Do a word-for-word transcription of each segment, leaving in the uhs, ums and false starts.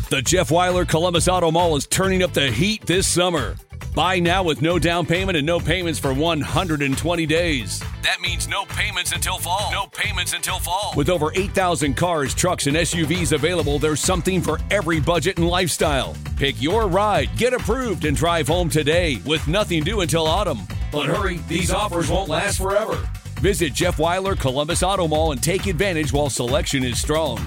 The Jeff Weiler Columbus Auto Mall is turning up the heat this summer. Buy now with no down payment and no payments for one hundred twenty days. That means no payments until fall. No payments until fall. With over eight thousand cars, trucks, and S U Vs available, there's something for every budget and lifestyle. Pick your ride, get approved, and drive home today with nothing due until autumn. But hurry, these offers won't last forever. Visit Jeff Weiler Columbus Auto Mall and take advantage while selection is strong.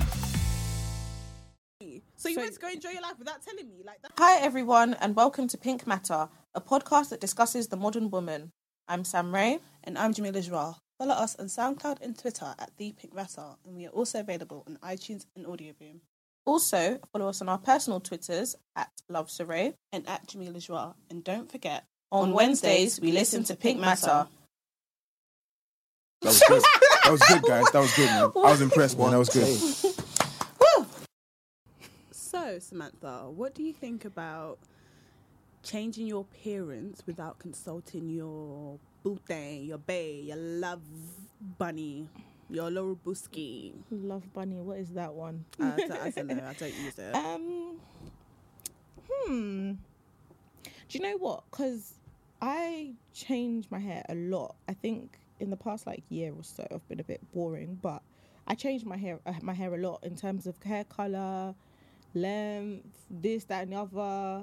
So you so, went to go enjoy your life without telling me like that? Hi everyone and welcome to Pink Matter, a podcast that discusses the modern woman. I'm Sam Ray. And I'm Jamila Joie. Follow us on SoundCloud and Twitter at The Pink Matter, and we are also available on iTunes and Audioboom. Also, follow us on our personal Twitters at Love Saray and at Jamila Joie. And don't forget, on, on Wednesdays, we listen to Pink Matter. That was good. That was good, guys. That was good, man. I was impressed, man. That was good. So, Samantha, what do you think about changing your appearance without consulting your boothang, your bae, your love bunny, your little booski? Love bunny, what is that one? Uh, I don't know, I don't use it. Um, hmm. Do you know what? Because I change my hair a lot. I think in the past like year or so, I've been a bit boring, but I changed my hair, uh, my hair a lot in terms of hair colour, length, this, that, and the other.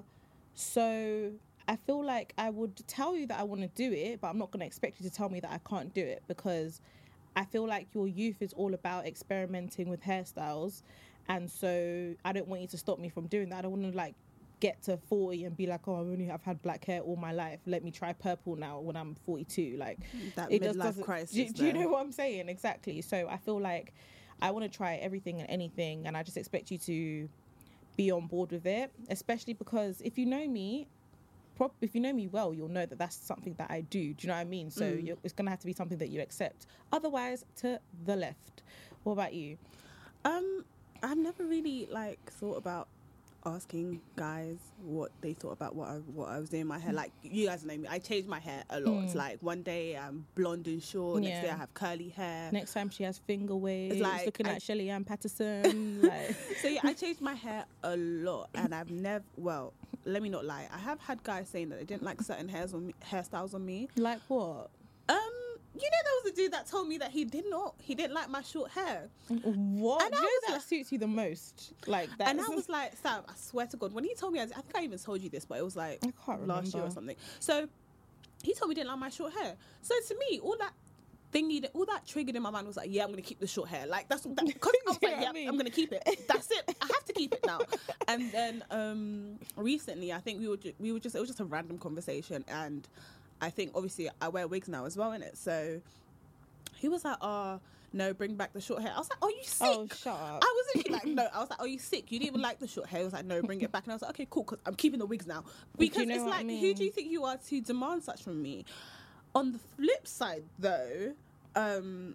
So I feel like I would tell you that I want to do it, but I'm not going to expect you to tell me that I can't do it, because I feel like your youth is all about experimenting with hairstyles, and so I don't want you to stop me from doing that. I don't want to like get to forty and be like, oh, I've only I've had black hair all my life. Let me try purple now when I'm forty-two. Like that it midlife just crisis. Do, do you know what I'm saying? Exactly. So I feel like I want to try everything and anything, and I just expect you to be on board with it, especially because if you know me, prop, if you know me well, you'll know that that's something that I do. Do you know what I mean? So mm. you're, it's going to have to be something that you accept. Otherwise, to the left. What about you? Um, I've never really like thought about asking guys what they thought about what I, what I was doing in my hair. Like, you guys know me, I change my hair a lot. Mm. Like, one day I'm blonde and short, yeah. Next day I have curly hair. Next time she has finger waves, it's like, looking I, at Shelly Ann Patterson. Like. So yeah, I changed my hair a lot, and I've never, well, let me not lie, I have had guys saying that they didn't like certain hairs on me, hairstyles on me. Like what? Um, you know, there was a dude that told me that he did not, he didn't like my short hair. What? And you I know was that like, suits you the most, like that. And I was like, Sam, I swear to God, when he told me, I, I think I even told you this, but it was like I can't last remember. year or something. So he told me he didn't like my short hair. So to me, all that thingy, all that triggered in my mind was like, yeah, I'm gonna keep the short hair. Like that's that, cause I was like, yeah, I mean? I'm gonna keep it. That's it. I have to keep it now. And then um, recently, I think we were ju- we were just it was just a random conversation, and I think obviously I wear wigs now as well, innit? So he was like, oh, no, bring back the short hair. I was like, are you sick? Oh, shut up. I was literally like, no. I was like, are you sick? You didn't even like the short hair. He was like, no, bring it back. And I was like, okay, cool, because I'm keeping the wigs now. Because you know it's like, I mean? Who do you think you are to demand such from me? On the flip side, though, um,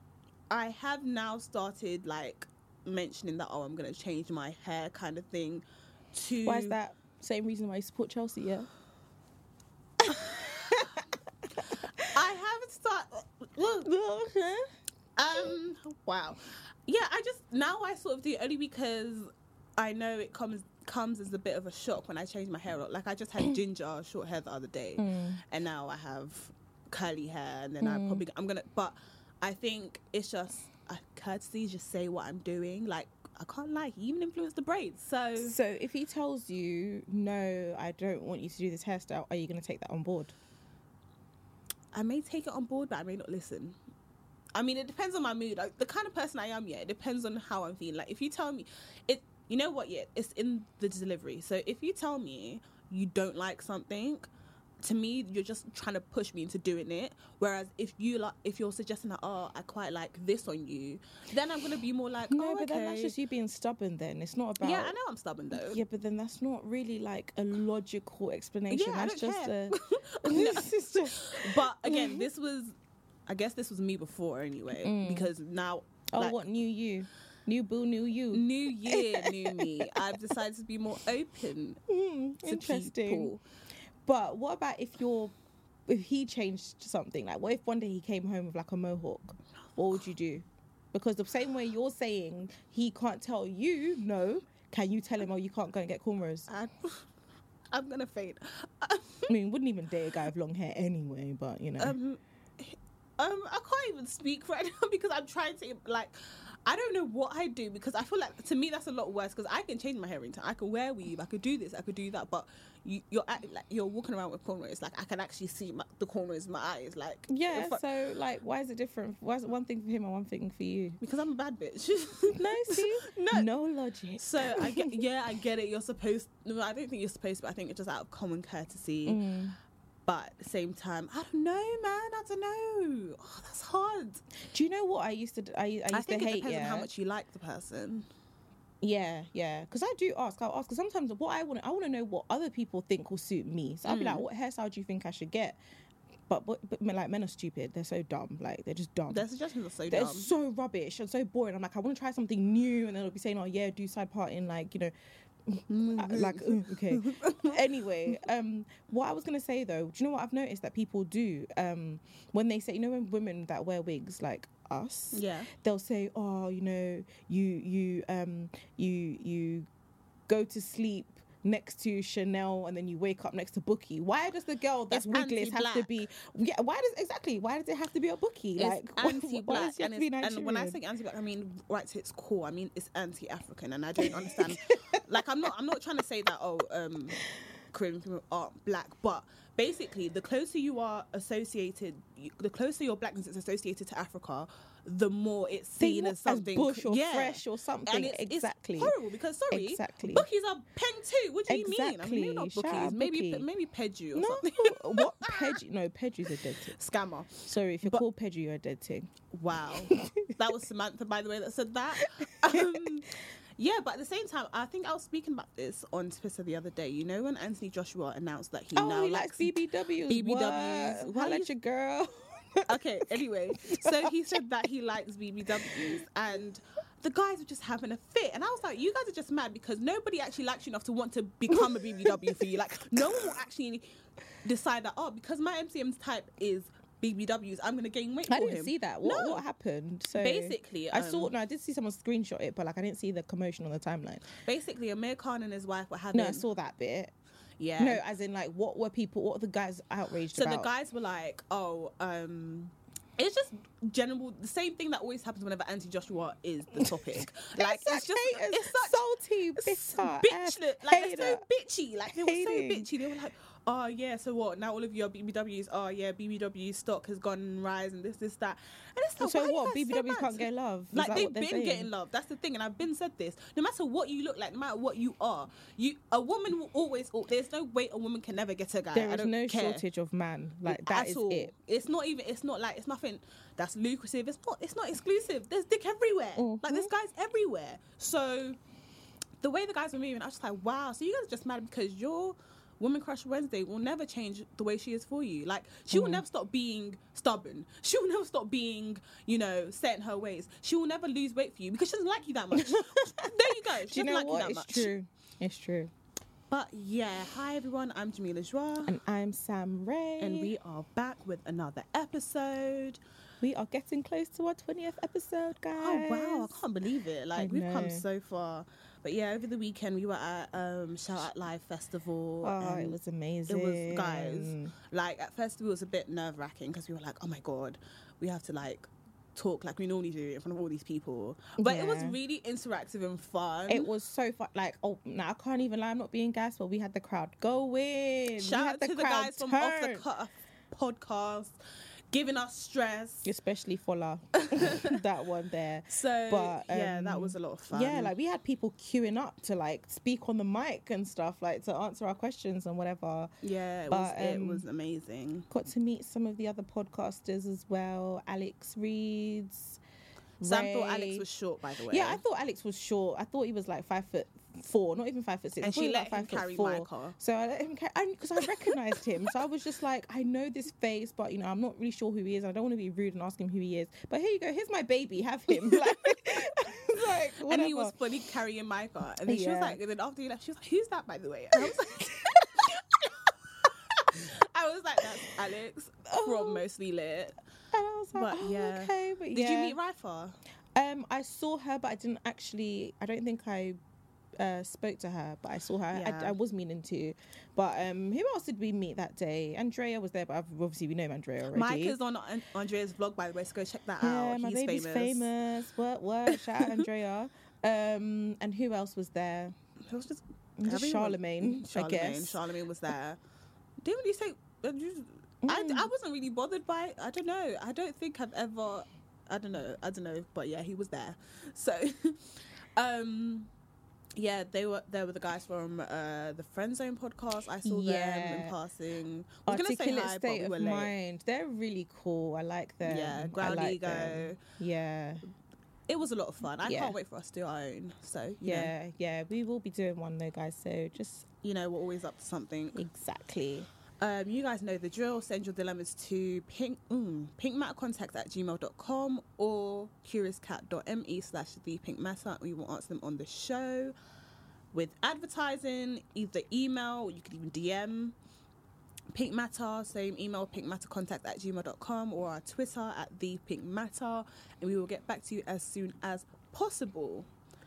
I have now started, like, mentioning that, oh, I'm going to change my hair kind of thing to... Why is that? Same reason why you support Chelsea, yeah? I haven't started... um, wow. Yeah, I just... Now I sort of do it only because I know it comes comes as a bit of a shock when I change my hair up. Like, I just had ginger short hair the other day, mm. and now I have curly hair, and then mm. I probably... I'm going to... But I think it's just... a courtesy, just say what I'm doing. Like, I can't lie, he even influenced the braids. So So if he tells you, no, I don't want you to do this hairstyle, are you going to take that on board? I may take it on board, but I may not listen. I mean, it depends on my mood. Like, the kind of person I am, yeah, it depends on how I'm feeling. Like, if you tell me, it, you know what, yeah, it's in the delivery. So if you tell me you don't like something, to me, you're just trying to push me into doing it. Whereas if you like, if you're suggesting that, oh, I quite like this on you, then I'm gonna be more like, no, oh, but okay. then that's just you being stubborn. Then it's not about. Yeah, I know I'm stubborn though. Yeah, but then that's not really like a logical explanation. Yeah, that's I don't just care. a. This is just... But again, this was, I guess this was me before anyway, mm. because now. Oh, like, what new you? New boo, new you. New year, new me. I've decided to be more open mm, to interesting. people. But what about if you're, if he changed something? Like, what if one day he came home with like a mohawk? What would you do? Because the same way you're saying he can't tell you no, can you tell him, oh, you can't go and get cornrows? I, I'm gonna faint. I mean, wouldn't even date a guy with long hair anyway, but you know. Um, um, I can't even speak right now because I'm trying to like. I don't know what I do because I feel like to me that's a lot worse because I can change my hair anytime. I can wear weave, I could do this, I could do that, but you, you're at, like you're walking around with cornrows. Like I can actually see my, the cornrows in my eyes. Like yeah, I, so like, why is it different? Why is it one thing for him and one thing for you? Because I'm a bad bitch. No, see, no, no logic. So I get, yeah, I get it. You're supposed. No, I don't think you're supposed, but I think it's just out of common courtesy. Mm. But at the same time, I don't know, man. I don't know. Oh, that's hard. Do you know what I used to? Do? I, I used I think to it hate. depends Yeah, on how much you like the person. yeah, yeah. Because I do ask. I'll ask. Because sometimes what I want, I want to know what other people think will suit me. So I'll be Mm. like, what hairstyle do you think I should get? But, but but like men are stupid. They're so dumb. Like they're just dumb. Their suggestions are so They're dumb. so rubbish and so boring. I'm like, I want to try something new, and then they'll be saying, oh yeah, do side parting, like you know. Uh, like uh, okay anyway um what I was gonna say though, do you know what I've noticed that people do um when they say, you know, when women that wear wigs like us, Yeah. they'll say, oh, you know, you you um you you go to sleep next to Chanel and then you wake up next to Bookie. Why does the girl that's It's wigless have to anti-black. be yeah why does exactly why does it have to be a Bookie? It's Like why anti-black, does it have and, to be it's, and when I Nigerian? say anti-black, I mean right to its core. I mean it's anti-African, and I don't understand. Like I'm not, I'm not trying to say that oh, um, Caribbean people aren't black, but basically the closer you are associated, you, the closer your blackness is associated to Africa, the more it's They seen want as something bush or yeah. fresh or something. And it's, exactly. it's horrible because sorry, Exactly. bookies are peng too. What do you mean? I mean Exactly. maybe not Shout bookies, out maybe Bookie. maybe Pedju or No, something. what Pedri? No, Pedri's a dead tick. Scammer. Sorry, if you're But- called Pedri, you're a dead tick. Wow. That was Samantha, by the way, that said that. Um, yeah, but at the same time, I think I was speaking about this on Twitter the other day. You know, when Anthony Joshua announced that he Oh, now he likes B B Ws. B B Ws. What? Why Holla you- at your girl. Okay, anyway, so he said that he likes B B Ws, and the guys were just having a fit. And I was like, you guys are just mad because nobody actually likes you enough to want to become a B B W for you. Like, no one will actually decide that, oh, because my M C M's type is B B Ws, I'm going to gain weight I for didn't him. see that. What, No. what happened? So Basically, I saw. um, No, I did see someone screenshot it, but like I didn't see the commotion on the timeline. Basically, Amir Khan and his wife were having... No, I saw that bit. Yeah. No, as in like, what were people? What were the guys outraged So about? the guys were like, oh, um, it's just general, the same thing that always happens whenever Anti Joshua is the topic. Like, It's it's such just, haters, it's such salty, it's bitter, bitch, ass like, they're so hater. bitchy. Like, they were so Hating. bitchy. They were like, oh, yeah, so what? Now all of your B B Ws, oh, yeah, B B W stock has gone and rise and this, this, that. And it's like, So why are you what? guys B B so Ws mad? can't get love. Is Like that they've what they're been saying? getting love. That's the thing, and I've been said this. No matter what you look like, no matter what you are, you a woman will always. There's no way a woman can never get a guy. There I is don't no care. shortage of man. Like that At is all. it. It's not even. It's not like it's nothing that's lucrative. It's not. It's not exclusive. There's dick everywhere. Like there's guys everywhere. So the way the guys were moving, I was just like, wow. So you guys are just mad because your Woman Crush Wednesday will never change the way she is for you. Like she will never stop being stubborn. She will never stop being, you know, set in her ways. She will never lose weight for you because she doesn't like you that much. There you go. She Do you doesn't know like what? you that It's much. true. It's true. But yeah, hi everyone. I'm Jamila Joie. And I'm Sam Ray. And we are back with another episode. we are getting close to our twentieth episode, guys. Oh wow, I can't believe it. Like I we've come know. so far. But yeah, over the weekend we were at um Shout Out Live Festival. Oh, it and was amazing. It was, guys, like at first it was a bit nerve wracking because we were like, oh my god, we have to like talk like we normally do in front of all these people. But it was Yeah. really interactive and fun. It was so fun. Like, oh, now I can't even lie. I'm not being gassed, but we had the crowd going. We Shout had out to the crowd guys from Off the turn. Cut podcast, giving us stress. Especially Fola, that one there. So But, yeah, that um, was a lot of fun. Yeah, like we had people queuing up to like speak on the mic and stuff, like to answer our questions and whatever. yeah, it but, was it um, was amazing. Got to meet some of the other podcasters as well. Alex Reeds. Sam Ray. thought Alex was short, by the way. Yeah, I thought Alex was short. I thought he was like five foot four, not even five foot six. And I thought she he was let like him five foot carry four. my car. So I let him carry, because I recognised him. So I was just like, I know this face, but you know, I'm not really sure who he is. I don't want to be rude and ask him who he is. But here you go. Here's my baby. Have him. Like, like And he whatever. was fully carrying my car. And then she was Yeah. like, and then after he left, she was like, who's that, by the way? And I was like, I was like, that's Alex from Mostly Lit. And I was like, But oh, yeah. okay. But Did yeah. you meet Rifa? Um, I saw her, but I didn't actually. I don't think I uh, spoke to her, but I saw her. Yeah. I, I was meaning to. But um, who else did we meet that day? Andrea was there, but obviously we know Andrea already. Mike is on An- Andrea's vlog, by the way, so go check that yeah, out. my He's baby's famous. famous. What, what? Shout out Andrea. Um, and who else was there? It was just Just everyone. Charlemagne, I Charlemagne. guess. Charlemagne was there. Didn't really say. uh, you- I, Mm. I wasn't really bothered by it. I don't know. I don't think I've ever. I don't know. I don't know. But yeah, he was there. So, um, yeah, they were there were the guys from uh, the Friend Zone podcast. I saw them Yeah. in passing. I was gonna say Articulate hi, but State we of were late. Mind. They're really cool. I like them. Yeah, I Ground like Ego. them. Yeah, It was a lot of fun. I Yeah. can't wait for us to do our own. So you know, yeah, yeah. We will be doing one though, guys. So just you know, we're always up to something. exactly. Um, you guys know the drill. Send your dilemmas to pink, mm, pinkmattercontact at gmail dot com or curiouscat.me slash the pink matter. We will answer them on the show. With advertising, either email or you could even D M Pink Matter, same email, pinkmattercontact at gmail dot com or our Twitter at the pink matter, and we will get back to you as soon as possible.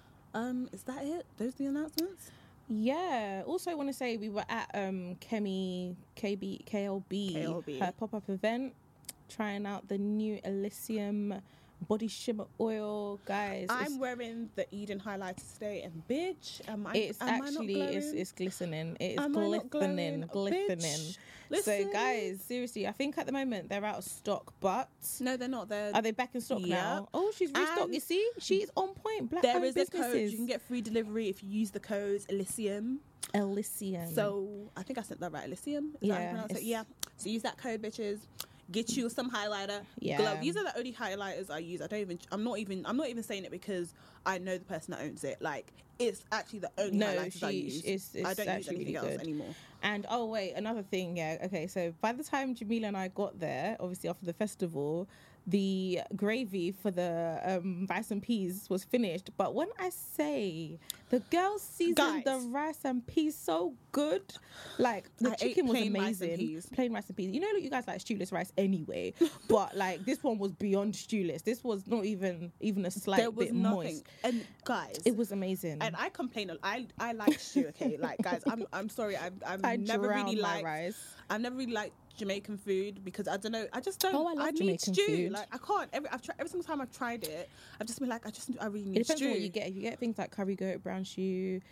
Um, is that it? Those are the announcements? Yeah. Also, want to say we were at um Kemi K B K L B, K L B. her pop up event, trying out the new Elysium body shimmer oil, guys. I'm it's, wearing the Eden highlighter today, and bitch, am I? it's am I not actually it's glowing? it's glistening. It is Am I not glistening, glowing? glistening. Bitch, So, listen. guys, seriously, I think at the moment they're out of stock, but No, they're not. They're are they back in stock Yeah. now? Oh, she's restocked. And You see, she's on point. Black there owned is a code. businesses. You can get free delivery if you use the code Elysium. Elysium. So I think I said that right, Elysium. Is that how you Yeah, pronounce it? it's- Yeah. So use that code, bitches. Get you some highlighter. Yeah. Glow. These are the only highlighters I use. I don't even. I'm not even. I'm not even saying it because I know the person that owns it. Like it's actually the only No, highlighters I she- use. it's- it's I don't use actually anything really else good. anymore. And oh wait, another thing, yeah. Okay, so by the time Jamila and I got there, obviously after the festival, the gravy for the um, rice and peas was finished. But when I say the girls seasoned the Guys. rice and peas so good, like the I ate chicken was plain rice and amazing. peas. Plain rice and peas. You know, you guys like stewless rice anyway, but like this one was beyond stewless. This was not even even a slight There was bit nothing. moist. And guys, It was amazing. and I complain. a- I I like stew. Okay, like guys, I'm I'm sorry. I've I've I never drowned really my liked. rice. I've never really liked Jamaican food because I don't know. I just don't. Oh, I love need Jamaican stew. food. Like I can't. Every I've tried every single time I've tried it. I've just been like, I just I really need It depends stew. on what you get. If you get things like curry goat, brown stew,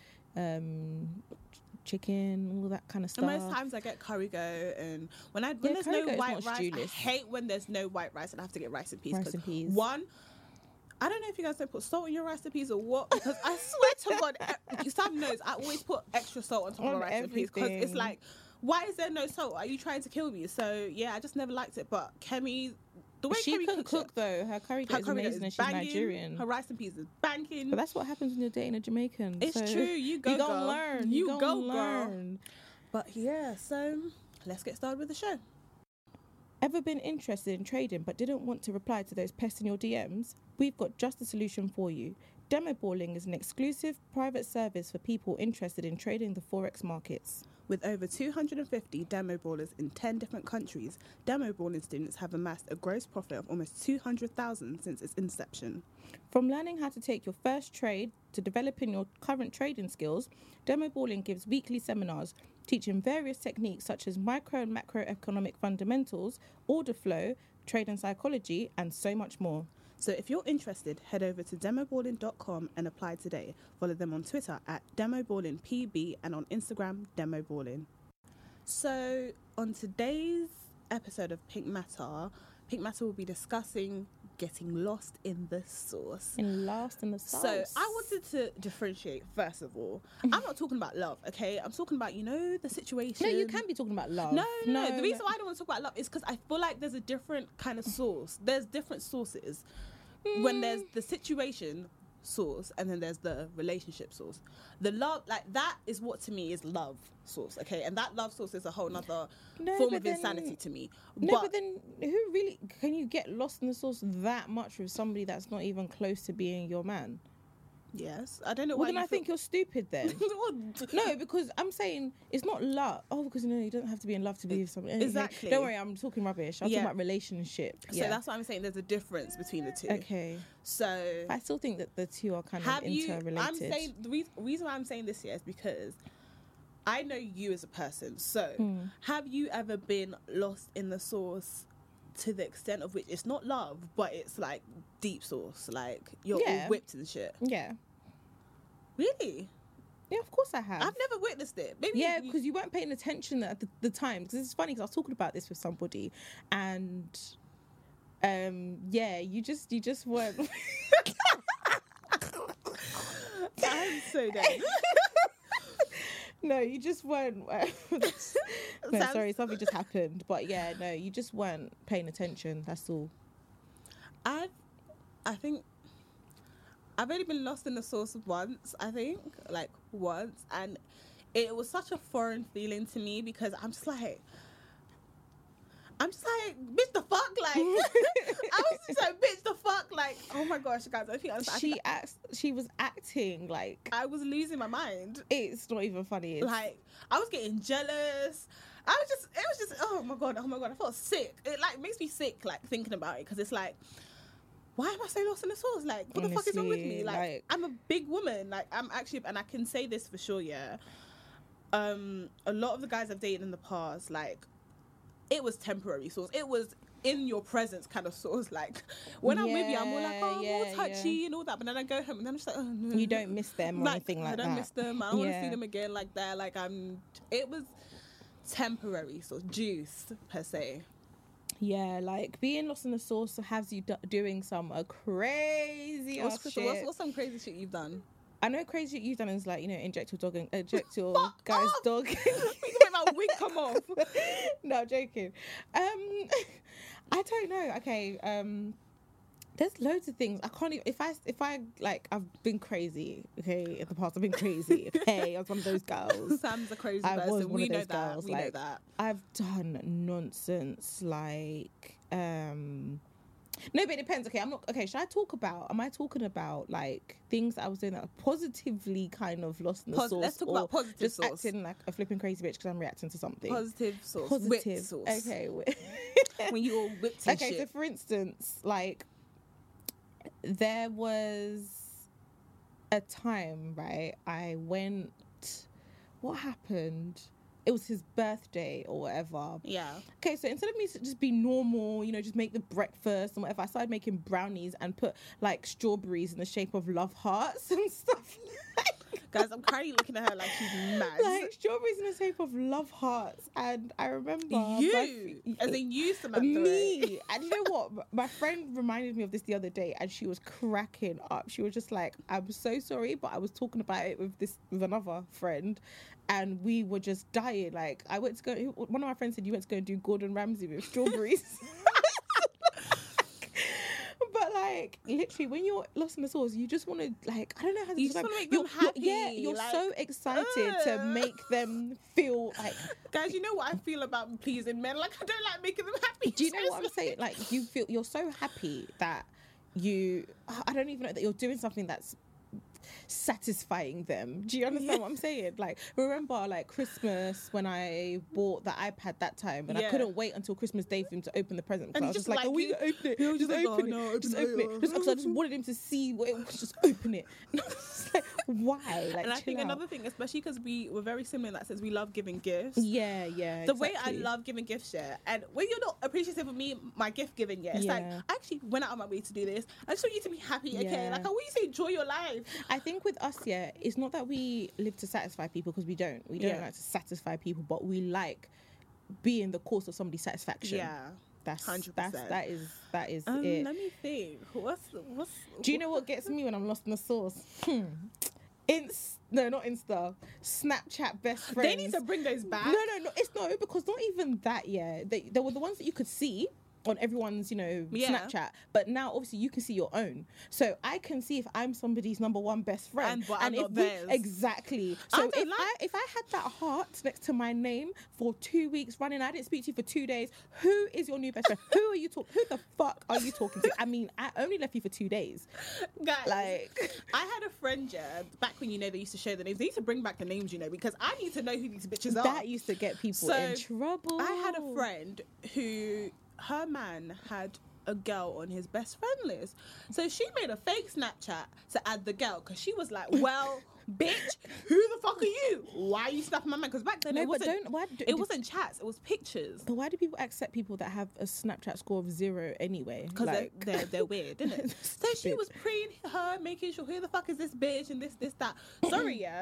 um, ch- chicken, all that kind of And stuff. most times I get curry goat, and when I when Yeah, there's curry no goat is white not rice, I stewless. hate when there's no white rice and I have to get rice and peas. Rice 'cause and peas. One, I don't know if you guys don't put salt in your rice and peas or what, because I swear to God, e- Sam knows I always put extra salt on top of On my rice and peas because it's everything. like, why is there no salt? Are you trying to kill me? So yeah, I just never liked it. But Kemi, the way She Kemi can cooks cook it, though. Her curry goat her is curry goat amazing, and is she's banging. Nigerian. Her rice and peas is banging. But that's what happens when you're dating a Jamaican. It's so true. You go, you gonna girl. learn. You gonna go, girl. learn. But yeah, so let's get started with the show. Ever been interested in trading but didn't want to reply to those pests in your D Ms? We've got just a solution for you. Demo Balling is an exclusive private service for people interested in trading the Forex markets. With over two hundred fifty demo ballers in ten different countries, demo balling students have amassed a gross profit of almost two hundred thousand since its inception. From learning how to take your first trade to developing your current trading skills, Demo Balling gives weekly seminars teaching various techniques such as micro and macroeconomic fundamentals, order flow, trade and psychology, and so much more. So if you're interested, head over to demo balling dot com and apply today. Follow them on Twitter at demoballingpb and on Instagram, demoballing. So on today's episode of Pink Matter, Pink Matter will be discussing getting lost in the sauce. And last in the sauce. So I wanted to differentiate, first of all. I'm not talking about love, okay? I'm talking about, you know, the situation. No, you can be talking about love. No, no, no. The reason why I don't want to talk about love is because I feel like there's a different kind of source. There's different sources. When there's the situation source and then there's the relationship source. The love, like that is what to me is love source, okay? And that love source is a whole nother No, form but of then- insanity to me. No, but, then who really can you get lost in the sauce that much with somebody that's not even close to being your man? Yes, I don't know Well, why. then you I feel- think you're stupid then. No, because I'm saying it's not love. Oh, because you know you don't have to be in love to be with someone. Anyway, Exactly. Don't worry, I'm talking rubbish. I'm Yeah. talking about relationship. So Yeah. that's why I'm saying there's a difference between the two. Okay. So I still think that the two are kind have of you? interrelated. I'm saying the reason, reason why I'm saying this here is because I know you as a person. So Hmm. have you ever been lost in the sauce to the extent of which it's not love, but it's like deep sauce, like you're Yeah. all whipped and shit? Yeah. Really? Yeah, of course I have. I've never witnessed it. Maybe Yeah, you- because you weren't paying attention at the, the time. Because it's funny because I was talking about this with somebody, and um, yeah, you just you just weren't. I'm so dead. No, you just weren't. no, Sounds- sorry, something just happened. But yeah, no, you just weren't paying attention. That's all. I've, I think, I've only been lost in the sauce once. I think, like once, and it was such a foreign feeling to me because I'm just like, I'm just like, bitch, the fuck, like, I was just like, bitch, the fuck, like, oh my gosh, guys, I think I was, I, She think acts. She was acting like I was losing my mind. it's not even funny. It's, Like, I was getting jealous. I was just, it was just, oh my god, oh my god, I felt sick. It like makes me sick, like thinking about it, because it's like, why am I so lost in the sauce? Like, what the fuck is wrong with me? Honestly, Like, like- I'm a big woman. Like, I'm actually, and I can say this for sure, yeah. Um, a lot of the guys I've dated in the past, like, it was temporary sauce. It was in your presence kind of sauce. Like, when I'm with you, I'm more like, Yeah, oh, yeah, more touchy and all that. But then I go home and then I'm just like, oh, no. you don't miss them or Like, anything like I don't that. miss them. I don't want to see Yeah. them again like that. Like, I'm, it was temporary sauce, juice, per se. Yeah, like being lost in the sauce has you do- doing some uh, crazy What's, ass what's, shit. what's, what's some crazy shit you've done? I know crazy shit you've done is like, you know, inject your dog and inject your Fuck guy's off! dog. Make my wig come off. No, I'm joking. Um, I don't know. Okay, um, there's loads of things I can't even. If I if I like, I've been crazy. Okay, in the past I've been crazy. Okay, I was one of those girls. Sam's a crazy I was person. one We of know those that. girls, We know like- that. I've done nonsense like um no, but it depends. Okay, I'm not okay. Should I talk about? Am I talking about like things that I was doing that were positively kind of lost in the Pos- sauce? let's talk or about positive just sauce. acting like a flipping crazy bitch because I'm reacting to something. Positive sauce. Positive Whipped sauce. Okay. wi- When you all whipped and okay. So shit. for instance, like there was a time, right? I went. What happened? It was his birthday or whatever. Yeah. Okay, so instead of me to just be normal, you know, just make the breakfast and whatever, I started making brownies and put like strawberries in the shape of love hearts and stuff. Guys, I'm currently looking at her like she's mad. Like strawberries in the shape of love hearts. And I remember you, my- as in you, Samantha. me. And you know what? My friend reminded me of this the other day, and she was cracking up. She was just like, "I'm so sorry, but I was talking about it with this with another friend, and we were just dying. Like, I went to go. One of my friends said you went to go and do Gordon Ramsay with strawberries." But like, literally, when you're lost in the sauce, you just want to like, I don't know how to You just describe. wanna make you're, them you're- Yeah, happy, you're like, so excited to ugh. make them feel like. Guys, you know what I feel about pleasing men? Like, I don't like making them happy. Do you know what I'm seriously. saying? Like, you feel you're so happy that you. I don't even know that you're doing something that's satisfying them. Do you understand Yeah. what I'm saying? Like, remember, like Christmas when I bought the iPad that time, and I Yeah. couldn't wait until Christmas Day for him to open the present. And Because I he was just just like, like "Are we you- gonna open it? he was Just just like, open "Oh, it, no, just open open it, it." oh. Just because I just wanted him to see what it was. Just open it. And I was just like, why? Like, And I chill think out. another thing, especially because we were very similar in that sense, we love giving gifts. Yeah, yeah. The way I exactly. love giving gifts, yeah. And when you're not appreciative of me, my gift giving, yeah. It's like, Yeah. I actually went out of my way to do this. I just want you to be happy, okay? Yeah. Like, I want you to enjoy your life. I think with us, yeah, it's not that we live to satisfy people because we don't. We don't Yeah. like to satisfy people, but we like being the cause of somebody's satisfaction. Yeah. that's one hundred that's percent. that is that is Um, it. let me think. What's, what's... Do you know what gets me when I'm lost in the sauce? Hmm. Inst no, not Insta. Snapchat best friends. They need to bring those back. No, no, no. It's no because not even that. Yeah, they they were the ones that you could see. on everyone's, you know, Yeah. Snapchat. But now, obviously, you can see your own. So I can see if I'm somebody's number one best friend. And but I'm if not we- theirs. Exactly. I So don't if like- I if I had that heart next to my name for two weeks running, I didn't speak to you for two days. Who is your new best friend? Who are you talking? Who the fuck are you talking to? I mean, I only left you for two days. Guys, Like, I had a friend, yeah, back when, you know, they used to show the names. They used to bring back the names, you know, because I need to know who these bitches are. that used to get people So, in trouble. I had a friend who, her man had a girl on his best friend list. So she made a fake Snapchat to add the girl because she was like, well, bitch, who the fuck are you? Why are you snapping my man? Because back then No, it but wasn't, don't. Why, do, it wasn't chats, it was pictures. But why do people accept people that have a Snapchat score of zero anyway? Because Like, they're, they're, they're weird, isn't it? So she Stupid. was preying her, making sure, who the fuck is this bitch and this, this, that. Sorry, yeah.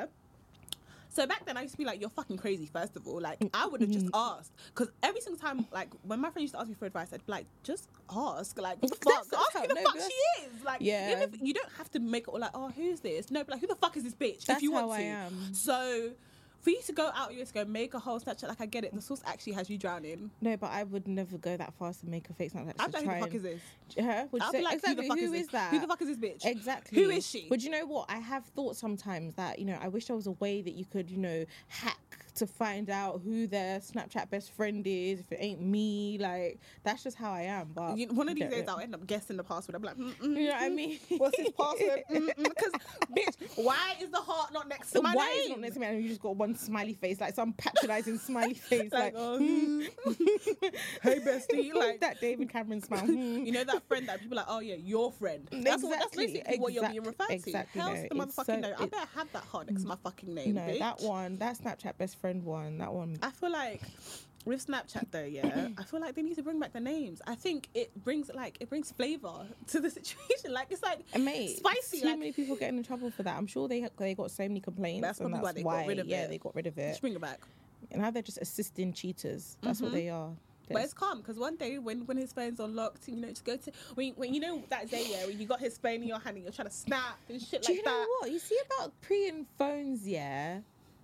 So back then I used to be like, you're fucking crazy, first of all. Like, I would have just asked. Because every single time, like, when my friend used to ask me for advice, I'd be like, just ask. Like, fuck, That's- that's ask how- who the no, fuck that's- she is. Like, Yeah. even if, you don't have to make it all like, oh, who's this? No, but like, who the fuck is this bitch? That's if you want how to. I am. So for you to go out years ago, make a whole Snapchat, like, I get it. The source actually has you drowning. no, but I would never go that far to make a fake Snapchat. I'm to like, who try the fuck and- is this? Huh? Would you I'll say, be like, exactly, who the fuck who is, is this? that? Who the fuck is this bitch? Exactly. Who is she? But you know what? I have thought sometimes that, you know, I wish there was a way that you could, you know, hack to find out who their Snapchat best friend is. If it ain't me, like, that's just how I am. But You- one of these don't days know. I'll end up guessing the password. I'll be like, mm-mm. You know what I mean? What's his password? Because, bitch, why is the heart not next to my Why name? is it not next to me? And you just got one smiley face, like some patronising smiley face, Like, like, oh, hmm. hey, bestie, like- that David Cameron smile. hmm. You know that friend that people are like, oh yeah, your friend. That's, what, that's Exactly, basically what you're being exact- referred to. exactly, Hell's no, the it's motherfucking so- no. I it- better have that heart next to my fucking name, No, bitch. that one, that Snapchat best friend one, that one. I feel like with Snapchat though, yeah, I feel like they need to bring back the names. I think it brings like it brings flavour to the situation. Like it's like And mate, spicy. Too Like, many people getting in trouble for that. I'm sure they they got so many complaints, That's and probably why that's they got why, rid of yeah, it. they got rid of it. just bring it back. And now they're just assisting cheaters. That's what Mhm. they are. But They're it's calm because one day when, when his phone's unlocked, you know, just go to when, when you know that day yeah when you got his phone in your hand and you're trying to snap and shit Do like you know that. what? You see about pre-in phones, yeah?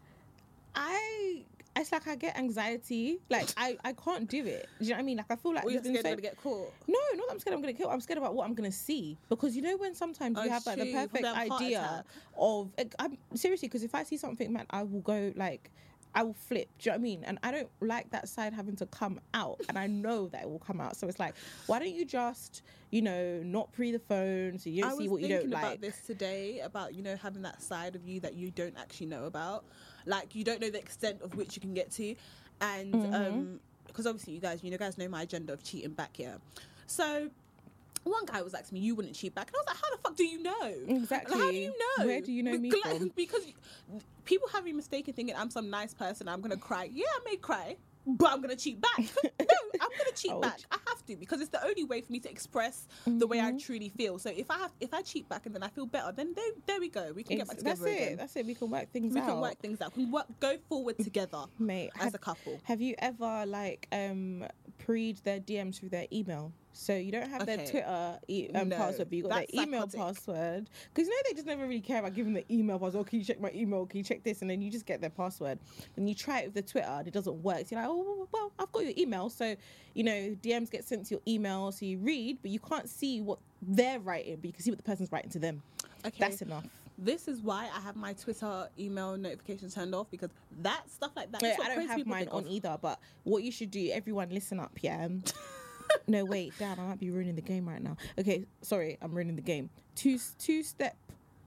I, it's like I get anxiety. Like, I, I can't do it. Do you know what I mean? Like, I feel like Or you're there's been scared so- you're gonna get caught. No, not that I'm scared I'm going to kill. I'm scared about what I'm going to see. Because you know when sometimes Oh, you have like the shoot, perfect probably have a heart idea attack. of... like, I'm, seriously, because if I see something, man, I will go like... I will flip. Do you know what I mean? And I don't like that side having to come out. And I know that it will come out. So it's like, why don't you just, you know, not pre the phone so you don't I see was what you thinking don't about like. this today about you know having that side of you that you don't actually know about, like you don't know the extent of which you can get to, and Mm-hmm. um because obviously you guys you know guys know my agenda of cheating back here, so. One guy was asking me, "You wouldn't cheat back," and I was like, "How the fuck do you know? Exactly. Like, how do you know? Where do you know me because, from? Because people have me mistaken thinking I'm some nice person. I'm gonna cry. Yeah, I may cry, but I'm gonna cheat back. No, I'm gonna cheat Oh, back. I have to because it's the only way for me to express the way I Mm-hmm. truly feel. So if I have, if I cheat back and then I feel better, then there, there we go. We can get back Ex- that's together it. again. That's it. We can work things we out. can work things out. We can work, go forward together Mate, as have, a couple. have you ever like um preed their D Ms through their email? So you don't have their Okay. Twitter e- um, No, password, but you got that's their email psychotic. password. Because you know they just never really care about giving the email password. Oh, can you check my email? Can you check this? And then you just get their password. When you try it with the Twitter, and it doesn't work. So you're like, oh well, I've got your email. So you know D Ms get sent to your email, so you read, but you can't see what they're writing, but you can see what the person's writing to them. Okay. That's enough. This is why I have my Twitter email notifications turned off because that stuff like that. Yeah, is what I don't crazy have people mine think on of. either, but what you should do, everyone listen up, yeah? No, wait, damn, I might be ruining the game right now. Okay, sorry, I'm ruining the game. Two two step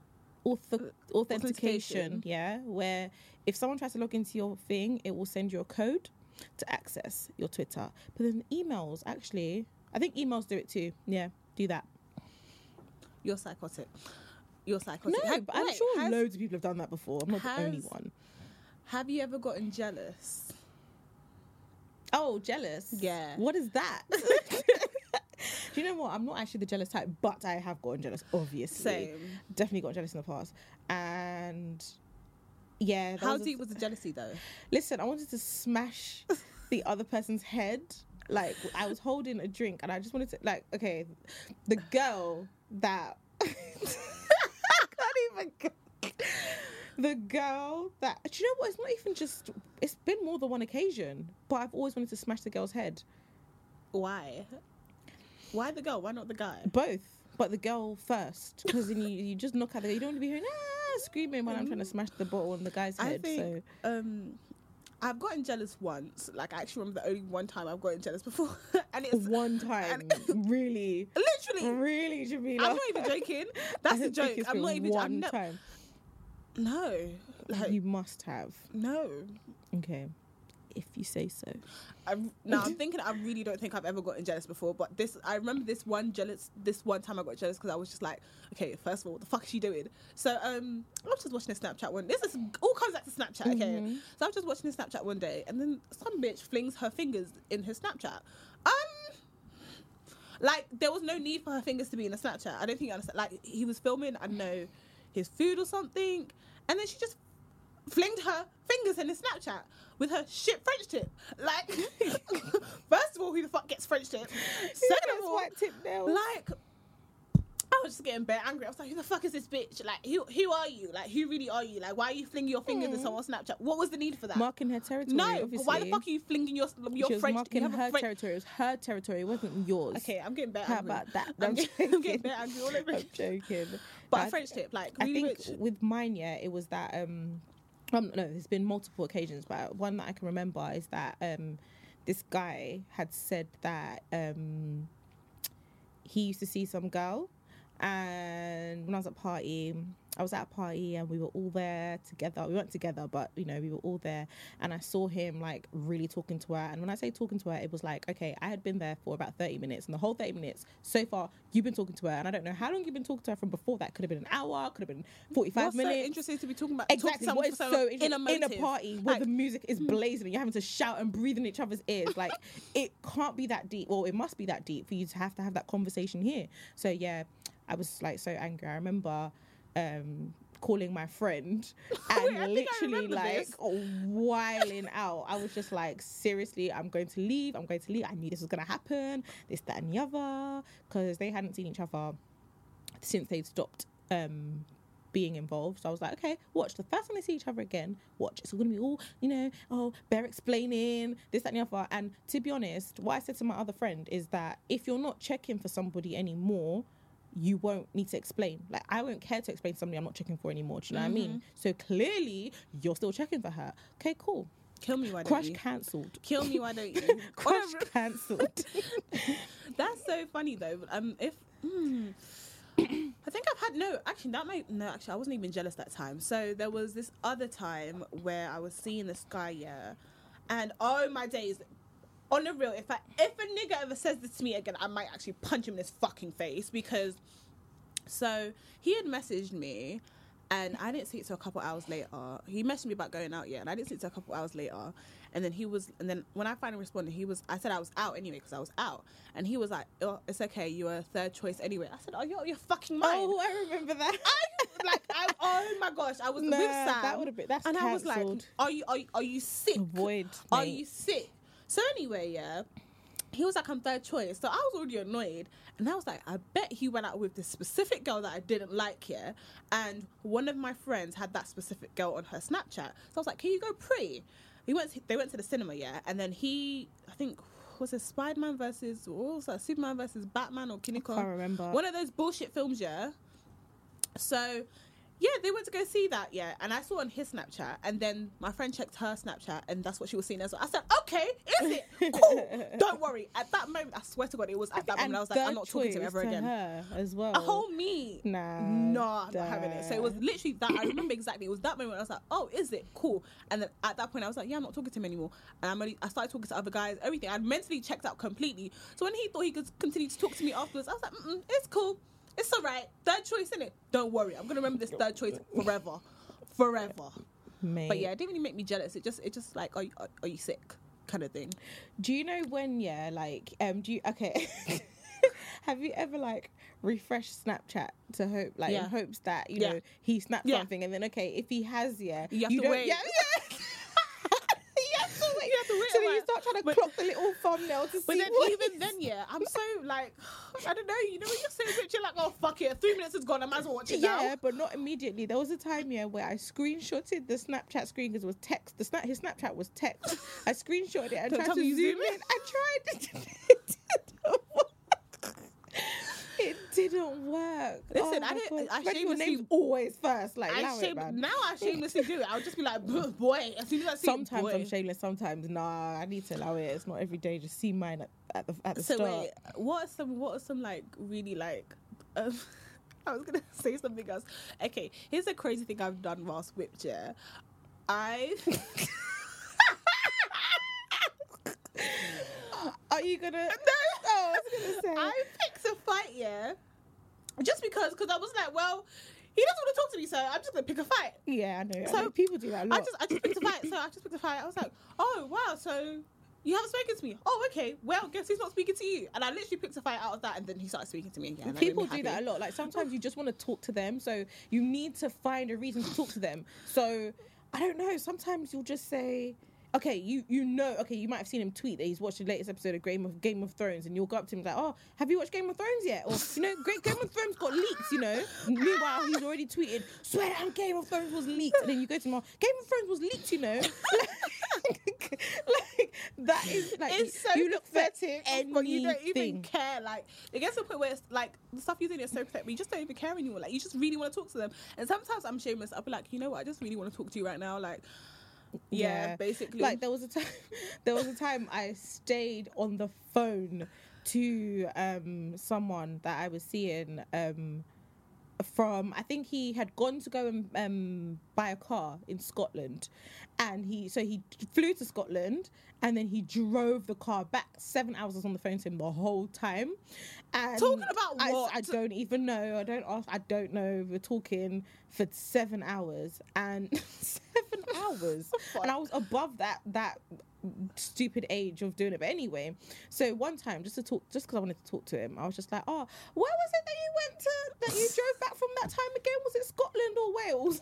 auth- authentication, Authentication. yeah, where if someone tries to log into your thing, it will send you a code to access your Twitter. But then emails, actually, I think emails do it too. Yeah, do that. You're psychotic. You're psychotic. No, Have- but I'm wait, sure has- loads of people have done that before. I'm not the only has- one. Have you ever gotten jealous? Oh, jealous. Yeah. What is that? Do you know what? I'm not actually the jealous type, but I have gotten jealous, obviously. Same. Definitely got jealous in the past. And yeah. there How was a- deep was the jealousy though? Listen, I wanted to smash the other person's head. Like, I was holding a drink and I just wanted to, like, okay, the girl that. I can't even. Go. The girl that. Do you know what? It's not even just. It's been more than one occasion, but I've always wanted to smash the girl's head. Why? Why the girl? Why not the guy? Both, but the girl first, because then you, you just knock at the. You don't want to be hearing ah, screaming when I'm trying to smash the bottle on the guy's head. I think so. um, I've gotten jealous once. Like I actually remember the only one time I've gotten jealous before, and it's One time, and- really, literally. really, Jamila. I'm not even joking. That's I a don't think joke. it's I'm been not even. one I'm no, time. no, like You must have. no. Okay, if you say so. I'm, no, I'm thinking. I really don't think I've ever gotten jealous before. But this, I remember this one jealous. This one time I got jealous because I was just like, okay, first of all, what the fuck is she doing? So um, I was just watching a Snapchat one. This is all comes back to Snapchat. Okay, Mm-hmm. so I was just watching a Snapchat one day, and then some bitch flings her fingers in his Snapchat. Um, like there was no need for her fingers to be in a Snapchat. I don't think you understand. Like he was filming, I don't know, his food or something, and then she just flinged her fingers in his Snapchat with her shit French tip. Like, first of all, who the fuck gets French tip? Second of all, white tip nails. like, I was just getting bare angry. I was like, who the fuck is this bitch? Like, who who are you? Like, who really are you? Like, why are you flinging your fingers in someone's Snapchat? What was the need for that? Marking her territory. no, obviously. but why the fuck are you flinging your your She was French? marking you have a her French- territory. It was her territory. It wasn't yours. Okay, I'm getting bare How angry. about that? I'm, I'm getting, I'm joking. getting bare angry all over. I'm joking. But I- a French tip, like, I really think bitch. with mine, yeah, it was that. Um, um, no, there's been multiple occasions, but one that I can remember is that um, this guy had said that um, he used to see some girl, and when I was at a party, I was at a party and we were all there together. We weren't together, but you know, we were all there, and I saw him like really talking to her. And when I say talking to her, it was like, okay, I had been there for about thirty minutes, and the whole thirty minutes so far, you've been talking to her, and I don't know how long you've been talking to her from before that. Could have been an hour, could have been forty-five What's minutes. so interesting to be talking about Exactly. talking What to is someone so for interesting in a, in a motive. party where Like, the music is blazing and you're having to shout and breathe in each other's ears? Like, it can't be that deep. Well, it must be that deep for you to have to have that conversation here. So yeah, I was like so angry. I remember um, calling my friend and Wait, I think I literally remember like this. whiling out. I was just like, seriously, I'm going to leave. I'm going to leave. I knew this was going to happen. This, that, and the other, because they hadn't seen each other since they'd stopped um, being involved. So I was like, okay, watch. The first time they see each other again, watch. It's going to be all, you know, oh, they're explaining this, that, and the other. And to be honest, what I said to my other friend is that if you're not checking for somebody anymore, you won't need to explain. Like, I won't care to explain to somebody I'm not checking for anymore. Do you know what I mean? So clearly, you're still checking for her. Okay, cool. Kill me, why don't Crush you? cancelled. Kill me, why don't you? Crush Whatever. cancelled. That's so funny though. Um, if hmm, I think I've had no. Actually, that might no. Actually, I wasn't even jealous that time. So there was this other time where I was seeing this guy, yeah, and oh my days. On the real, if I if a nigga ever says this to me again, I might actually punch him in his fucking face because. So he had messaged me, and I didn't see it till a couple hours later. He messaged me about going out, yeah, and I didn't see it till a couple hours later. And then he was, and then when I finally responded, he was. I said I was out anyway because I was out, and he was like, "Oh, it's okay, you were third choice anyway." I said, "Oh, you're your fucking mind." Oh, I remember that. I like, I, oh my gosh, I was Nah, with Sam, that would've been- that's and I was like, cancelled. "Are you, are you, are you sick? Avoid, Are mate. you sick?" So anyway, yeah, he was like, "I'm third choice." So I was already annoyed, and I was like, "I bet he went out with this specific girl that I didn't like, yeah." And one of my friends had that specific girl on her Snapchat, so I was like, "Can you go pre?" He went. To, they went to the cinema, yeah, and then he, I think, was it Spider-Man versus what was that? Superman versus Batman or Kiniko? Can't remember. One of those bullshit films, yeah. So, yeah, they went to go see that, yeah. And I saw on his Snapchat, and then my friend checked her Snapchat, and that's what she was seeing as well. I said, okay, is it? Cool. Don't worry. At that moment, I swear to God, it was at that And moment I was like, I'm third not talking to him choice ever again. Her as well. A whole me. Nah. No, I'm not having it. So it was duh. literally that. I remember exactly. It was that moment I was like, oh, is it? Cool. And then at that point, I was like, yeah, I'm not talking to him anymore. And I'm only, I started talking to other guys, everything. I mentally checked out completely. So when he thought he could continue to talk to me afterwards, I was like, mm it's cool. It's all right. Third choice, innit? Don't worry. I'm going to remember this third choice forever. Forever. Mate. But yeah, it didn't really make me jealous. It just, it just like, are you, are, are you sick? Kind of thing. Do you know when, yeah, like, um, do you, okay. Have you ever, like, refreshed Snapchat to hope, like, Yeah. in hopes that, you Yeah. know, he snapped Yeah. something, and then, okay, if he has, yeah. You have to don't- wait. Yeah, yeah. You have to wait. You have to wait So a then you while. start trying to But- clock the little thumbnail to But see then what even he's- then, yeah, I'm so like, I don't know. You know when you're so rich, you're like, oh fuck it, three minutes is gone. I might as well watch it now. Yeah, but not immediately. There was a time, yeah, where I screenshotted the Snapchat screen because it was text. The snap, his Snapchat was text. I screenshotted it and Don't tried tell to me you zoom zoom in. in. I tried. It didn't work. didn't work. Listen, oh I didn't. I Your shamelessly name's always first. Like, I allow shame, it, man. now I shamelessly do it. I'll just be like, boy. As soon as I see Sometimes boy. I'm shameless. Sometimes nah. I need to allow it. It's not every day. Just see mine at, at the at the So start. wait, what are some? What are some like really like? Um, I was gonna say something else. Okay, here's a crazy thing I've done whilst whipped. Yeah, I. Are you gonna? No. Oh, I was gonna say. I picked a fight, yeah, just because, because I was like, well, he doesn't want to talk to me, so I'm just gonna pick a fight. Yeah, I know. So, I know. People do that a I lot. just, I just picked a fight. So I just picked a fight. I was like, oh wow, so you haven't spoken to me. Oh, okay. Well, guess he's not speaking to you. And I literally picked a fight out of that, and then he started speaking to me again. People do that a lot. Like sometimes you just want to talk to them, so you need to find a reason to talk to them. So I don't know. Sometimes you'll just say, okay, you you know, okay, you might have seen him tweet that he's watched the latest episode of Game of Game of Thrones, and you'll go up to him like, oh, have you watched Game of Thrones yet? Or you know, Great Game of Thrones got leaked. You know, meanwhile he's already tweeted, swear down, Game of Thrones was leaked, and then you go to him, oh, Game of Thrones was leaked. You know, like, like that is like It's so you look pathetic, for but you don't even anything. care. Like, it gets to a point where it's like the stuff you're doing is so pathetic, but you just don't even care anymore. Like, you just really want to talk to them. And sometimes I'm shameless. I'll be like, you know what? I just really want to talk to you right now. Like, yeah, basically. Like there was a time, there was a time I stayed on the phone to um someone that I was seeing um from. I think he had gone to go and um buy a car in Scotland, and he so he flew to Scotland and then he drove the car back. Seven hours I was on the phone to him the whole time. And Talking about I, what? I don't even know. I don't ask. I don't know. We're talking for seven hours and seven hours, and I was above that that stupid age of doing it. But anyway, so one time, just to talk, just because I wanted to talk to him, I was just like, "Oh, where was it that you went to? That you drove back from that time again? Was it Scotland or Wales?"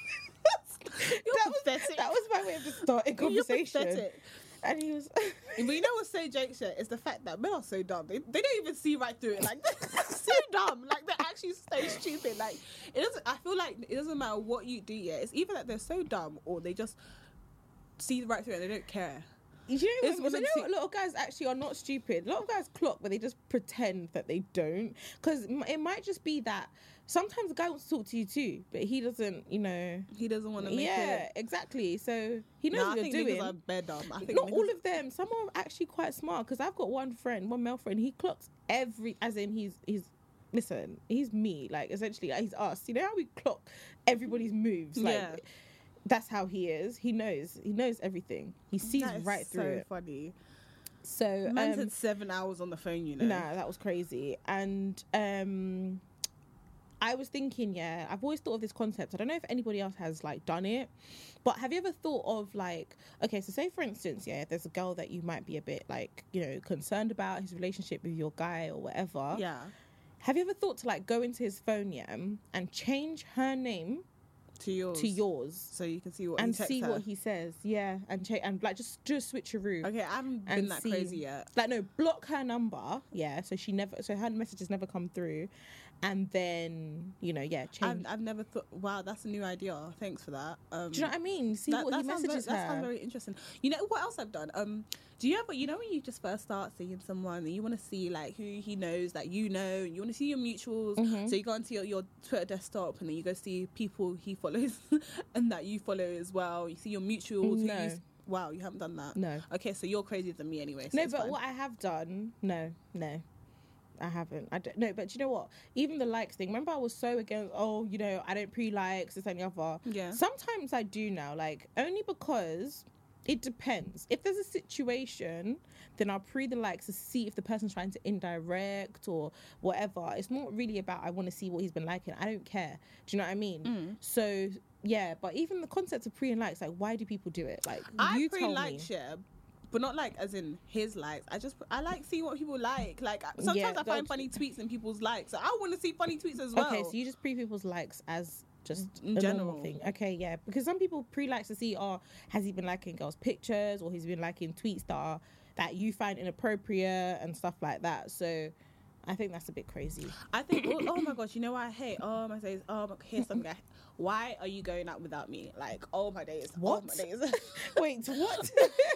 You're that, was, pathetic. that was my way of just starting You're conversation. pathetic. And he was. But you know what's so joke shit is the fact that men are so dumb. They, they don't even see right through it. Like, they're so dumb. Like, they're actually so stupid. Like, it doesn't. I feel like it doesn't matter what you do. Yeah, it's either that they're so dumb or they just see right through it and they don't care. You know, It's what, one you of know the- what? A lot of guys actually are not stupid. A lot of guys clock, but they just pretend that they don't. Because it might just be that sometimes the guy wants to talk to you too, but he doesn't, you know. He doesn't want to make Yeah, it. exactly. So he knows No, I what think you're doing. niggas are bare dumb. I think Not niggas- all of them. Some are actually quite smart. Because I've got one friend, one male friend. He clocks every, as in he's he's. Listen, he's me. Like essentially, like, he's us. You know how we clock everybody's moves. Like, Yeah. that's how he is. He knows. He knows everything. He sees That is right through so it. funny. So Man um, said seven hours on the phone, you know. Nah, that was crazy. And um I was thinking, yeah, I've always thought of this concept. I don't know if anybody else has like done it, but have you ever thought of like, okay, so say for instance, yeah, there's a girl that you might be a bit like, you know, concerned about his relationship with your guy or whatever. Yeah. Have you ever thought to like go into his phone, yeah, and change her name To yours. to yours So you can see what and he texts see her. what he says, yeah, and cha- and like just do a switcheroo. Okay, I haven't and been that see- crazy yet. Like no, block her number, yeah. So she never, so her messages never come through, and then you know, yeah, I've, change. I've never thought. Wow, that's a new idea. Thanks for that. Um, Do you know what I mean? See that, what that he sounds very, messages That sounds her. very interesting. You know what else I've done? Um, do you ever, you know, when you just first start seeing someone and you want to see like who he knows that you know, and you want to see your mutuals. Mhm. So you go onto your, your Twitter desktop and then you go see people he follows and that you follow as well. You see your mutuals. who No. you s- wow, you haven't done that. No, Okay, so you're crazier than me anyway. So no, it's but fine. what I have done, no, no. I haven't. I don't. No, but do you know what? Even the likes thing. Remember, I was so against. Oh, you know, I don't pre-likes this and the other. Yeah. Sometimes I do now, like only because it depends. If there's a situation, then I'll pre the likes to see if the person's trying to indirect or whatever. It's not really about I want to see what he's been liking. I don't care. Do you know what I mean? Mm. So yeah, but even the concept of pre and likes, like why do people do it? Like I you pre tell like me. shit, but not like as in his likes. I just I like seeing what people like. Like sometimes Yeah, I find that's- funny tweets in people's likes. So I want to see funny tweets as well. Okay, so you just pre people's likes as just In a general. normal thing. Okay, yeah, because some people pre likes to see, oh, has he been liking girls' pictures or he's been liking tweets that are that you find inappropriate and stuff like that. So I think that's a bit crazy. I think, oh, oh my gosh, you know what I hate? Oh my days. Oh, my, here's something. I, why are you going out without me? Like, oh my days. What? Oh my days. Wait, what?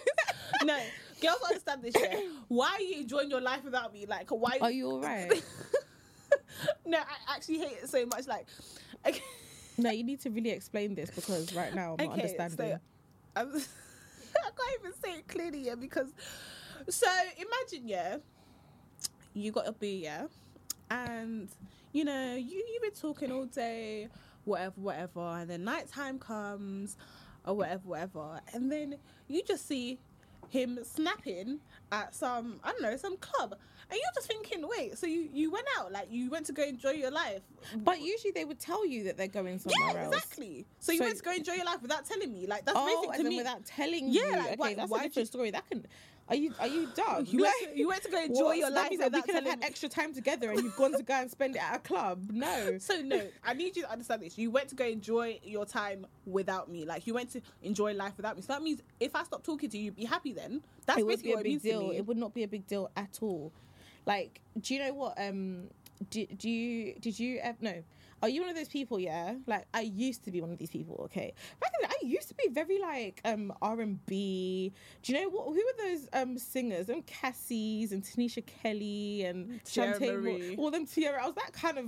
No, girls don't understand this shit. Why are you enjoying your life without me? Like, why? Are you all right? no, I actually hate it so much. Like, okay. No, you need to really explain this because right now I'm not Okay, understanding. So I'm, I can't even say it clearly, yeah, because so imagine, yeah, you got a bee, yeah, and you know you you've been talking all day, whatever, whatever, and then nighttime comes, or whatever, whatever, and then you just see him snapping at some, I don't know, some club. And you're just thinking, wait, so you, you went out, like you went to go enjoy your life. But usually they would tell you that they're going somewhere Yeah, else. exactly. So you So- went to go enjoy your life without telling me. Like, that's Oh, basic and to then me. without telling Yeah, you. like, Okay, why- that's why a did different story. That can. Are you are you dumb? You went, to, you went to go enjoy What? your So that life means that we without could have telling had extra time together and you've gone to go and spend it at a club. No. So no, I need you to understand this. You went to go enjoy your time without me. Like you went to enjoy life without me. So that means if I stop talking to you, you'd be happy then. That's It would basically be a what it big means deal. to me. It would not be a big deal at all. Like, do you know what? Um, do, do you did you ever no? Are you one of those people? Yeah, like I used to be one of these people. Okay, back in the day, I used to be very like um R and B. Do you know what? Who were those um singers? Them Cassie's and Tanisha Kelly and Tierra Shantae, Marie. all them Tierra. I was that kind of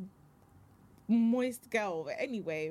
moist girl. But anyway.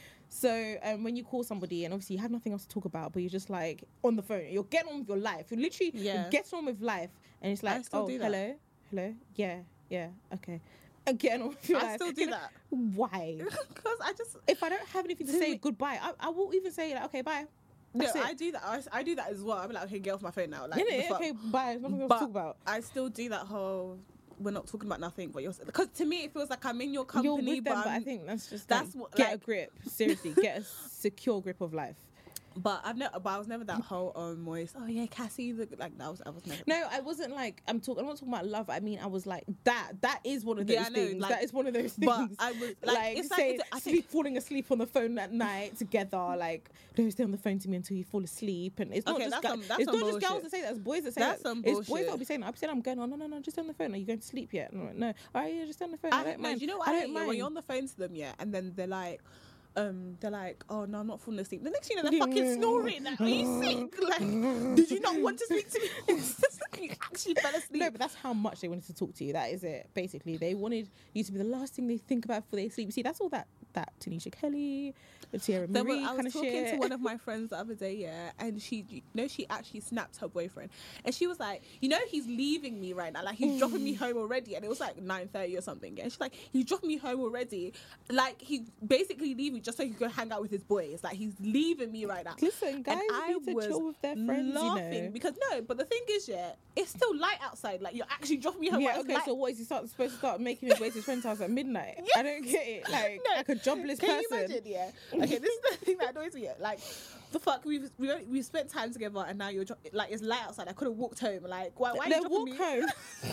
So um, when you call somebody and obviously you have nothing else to talk about, but you're just like on the phone, you're getting on with your life. You're literally Yeah. you're getting on with life, and it's I like, still oh, do that. hello, hello, yeah, yeah, okay, and getting on with your I life. still do You know, that Why? because I just If I don't have anything to Do say it. goodbye, I, I will even say like, okay, bye. no, That's it. I do that. I, I do that as well. I'm like, okay, get off my phone now. Like, Innit? the fuck? Okay, bye. There's nothing else But to talk about. I still do that whole. We're not talking about nothing, but you're because to me it feels like I'm in your You're company, with them, but I I'm- think that's just that's like, what- get a like- grip. Seriously, get a secure grip of life. But I've never. But I was never that whole um moist. Oh yeah, Cassie. The, like that was. I was never. No, I wasn't like I'm talking. I'm not talking about love. I mean, I was like that. That is one of those Yeah, I know, things. like- that is one of those things. But I was like, like, it's say, like it's, I sleep, think. falling asleep on the phone at night together. Like, don't stay on the phone to me until you fall asleep. And it's not Okay, just that's gu- some- that's it's some not just girls bullshit. that say that. It's boys that say That's that. some It's boys bullshit. that'll be saying, "I'm saying I'm going on. No, no, no, just stay on the phone. Are you going to sleep yet?" And I'm like, no. All right, yeah, just stay on the phone. I, I don't don't know. mind. You know what? I I don't hate you mind. when you're on the phone to them, yeah, and then they're like. Um, they're like, oh no, I'm not falling asleep. The next thing you know, they're fucking snoring. Like, are you sick? Like, did you not want to speak to me? You actually fell asleep. No, but that's how much they wanted to talk to you. That is it. Basically, they wanted you to be the last thing they think about before they sleep. You see, that's all that that Tanisha Kelly, the Tierra There were- Marie I kind was of talking shit. to one of my friends the other day, yeah, and she, you know, she actually snapped her boyfriend, and she was like, you know, he's leaving me right now, like he's dropping me home already, and it was like nine thirty or something, and she's like, he's dropping me home already, like he's basically leaving just so he can go hang out with his boys, like he's leaving me right now. Listen, guys And I need to was chill with their friends, laughing you know. because no, but the thing is, yeah, it's still light outside, like you're actually dropping me home. Yeah, while it's okay, light. so what is he start, supposed to start making his way to his friend's house at midnight? I don't get it. Like, No. like a jobless Can person. you imagine? Yeah. Okay, this is the thing that annoys me. Yeah. Like, the fuck, we've we only- we've spent time together, and now you're dro- like it's light outside. I could have walked home. Like, why? Why are you Then dropping walk me? home.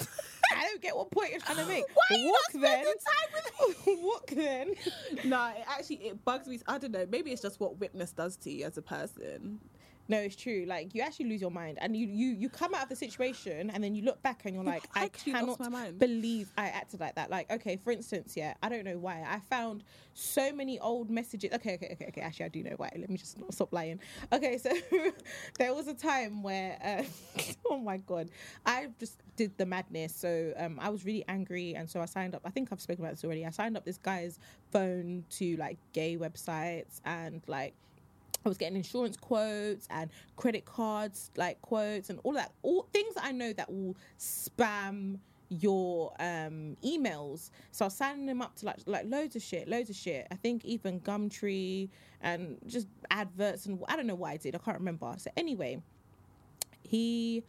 I don't get what point you're trying to make. Why are you walk not then. spending time with walk then. No, it actually it bugs me. I don't know. Maybe it's just what witness does to you as a person. No, it's true. Like, you actually lose your mind, and you you you come out of the situation, and then you look back, and you're like, I actually cannot lost my mind. believe I acted like that. Like, okay, for instance, yeah, I don't know why. I found so many old messages. Okay, okay, okay, okay. Actually, I do know why. Let me just not stop lying. Okay, so there was a time where, uh, oh my god, I just did the madness. So um, I was really angry, and so I signed up. I think I've spoken about this already. I signed up this guy's phone to like gay websites and like. I was getting insurance quotes and credit cards like quotes and all that, all things that I know that will spam your um emails. So I was signing them up to like like loads of shit, loads of shit. I think even Gumtree and just adverts and I don't know what I did. I can't remember. So anyway, he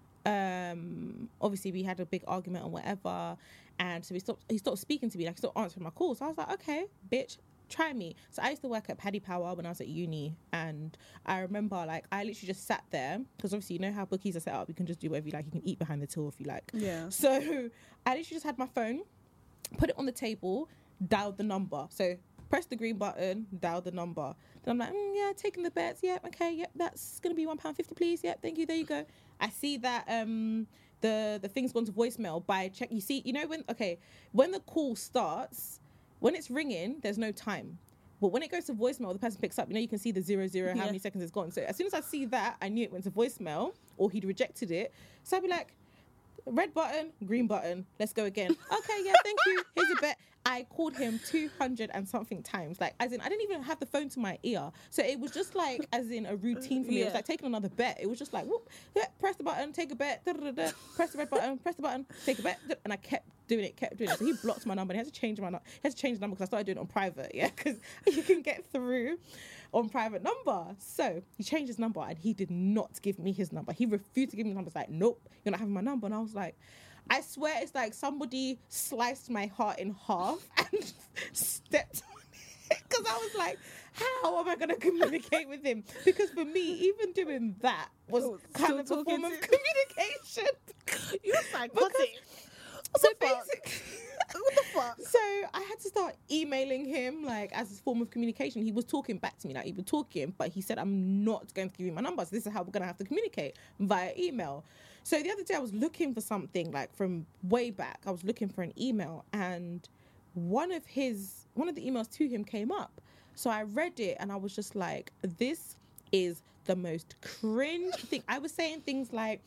um obviously we had a big argument or whatever, and so he stopped he stopped speaking to me, like he stopped answering my calls. So I was like, okay, bitch, try me. So I used to work at Paddy Power when I was at uni, and I remember like I literally just sat there because obviously you know how bookies are set up, you can just do whatever you like, you can eat behind the till if you like. Yeah. So I literally just had my phone, put it on the table, dialed the number. So press the green button, dial the number. Then I'm like, mm, yeah, taking the bets. Yep, okay, yep, that's gonna be one pound fifty, please. Yep, thank you. There you go. I see that um the the thing's gone to voicemail. By check, you see, you know when okay when the call starts, when it's ringing, there's no time. But when it goes to voicemail, the person picks up. You know, you can see the zero zero, how Yeah. many seconds it's gone. So as soon as I see that, I knew it went to voicemail or he'd rejected it. So I'd be like, red button, green button. Let's go again. Okay, yeah, thank you. Here's your bet. I called him two hundred and something times. Like, as in, I didn't even have the phone to my ear. So it was just like, as in a routine for me. Yeah. It was like taking another bet. It was just like, whoop, yeah, press the button, take a bet, da, da, da, da, press the red button, press the button, take a bet. Da, and I kept doing it, kept doing it. So he blocked my number and he had to change my number. He had to change the number because I started doing it on private, yeah, because you can get through on private number. So he changed his number and he did not give me his number. He refused to give me the number. He's like, nope, you're not having my number. And I was like, I swear it's like somebody sliced my heart in half and stepped on it. Because I was like, how am I going to communicate with him? Because for me, even doing that was Oh, kind still of a form of talking to- communication. You're psychotic. So the fuck? basically, What the fuck? so I had to start emailing him like as a form of communication. He was talking back to me, like he was talking, but he said, I'm not going to give you my number. So this is how we're going to have to communicate via email. So the other day I was looking for something like from way back. I was looking for an email and one of his, one of the emails to him came up. So I read it and I was just like, this is the most cringe thing. I was saying things like,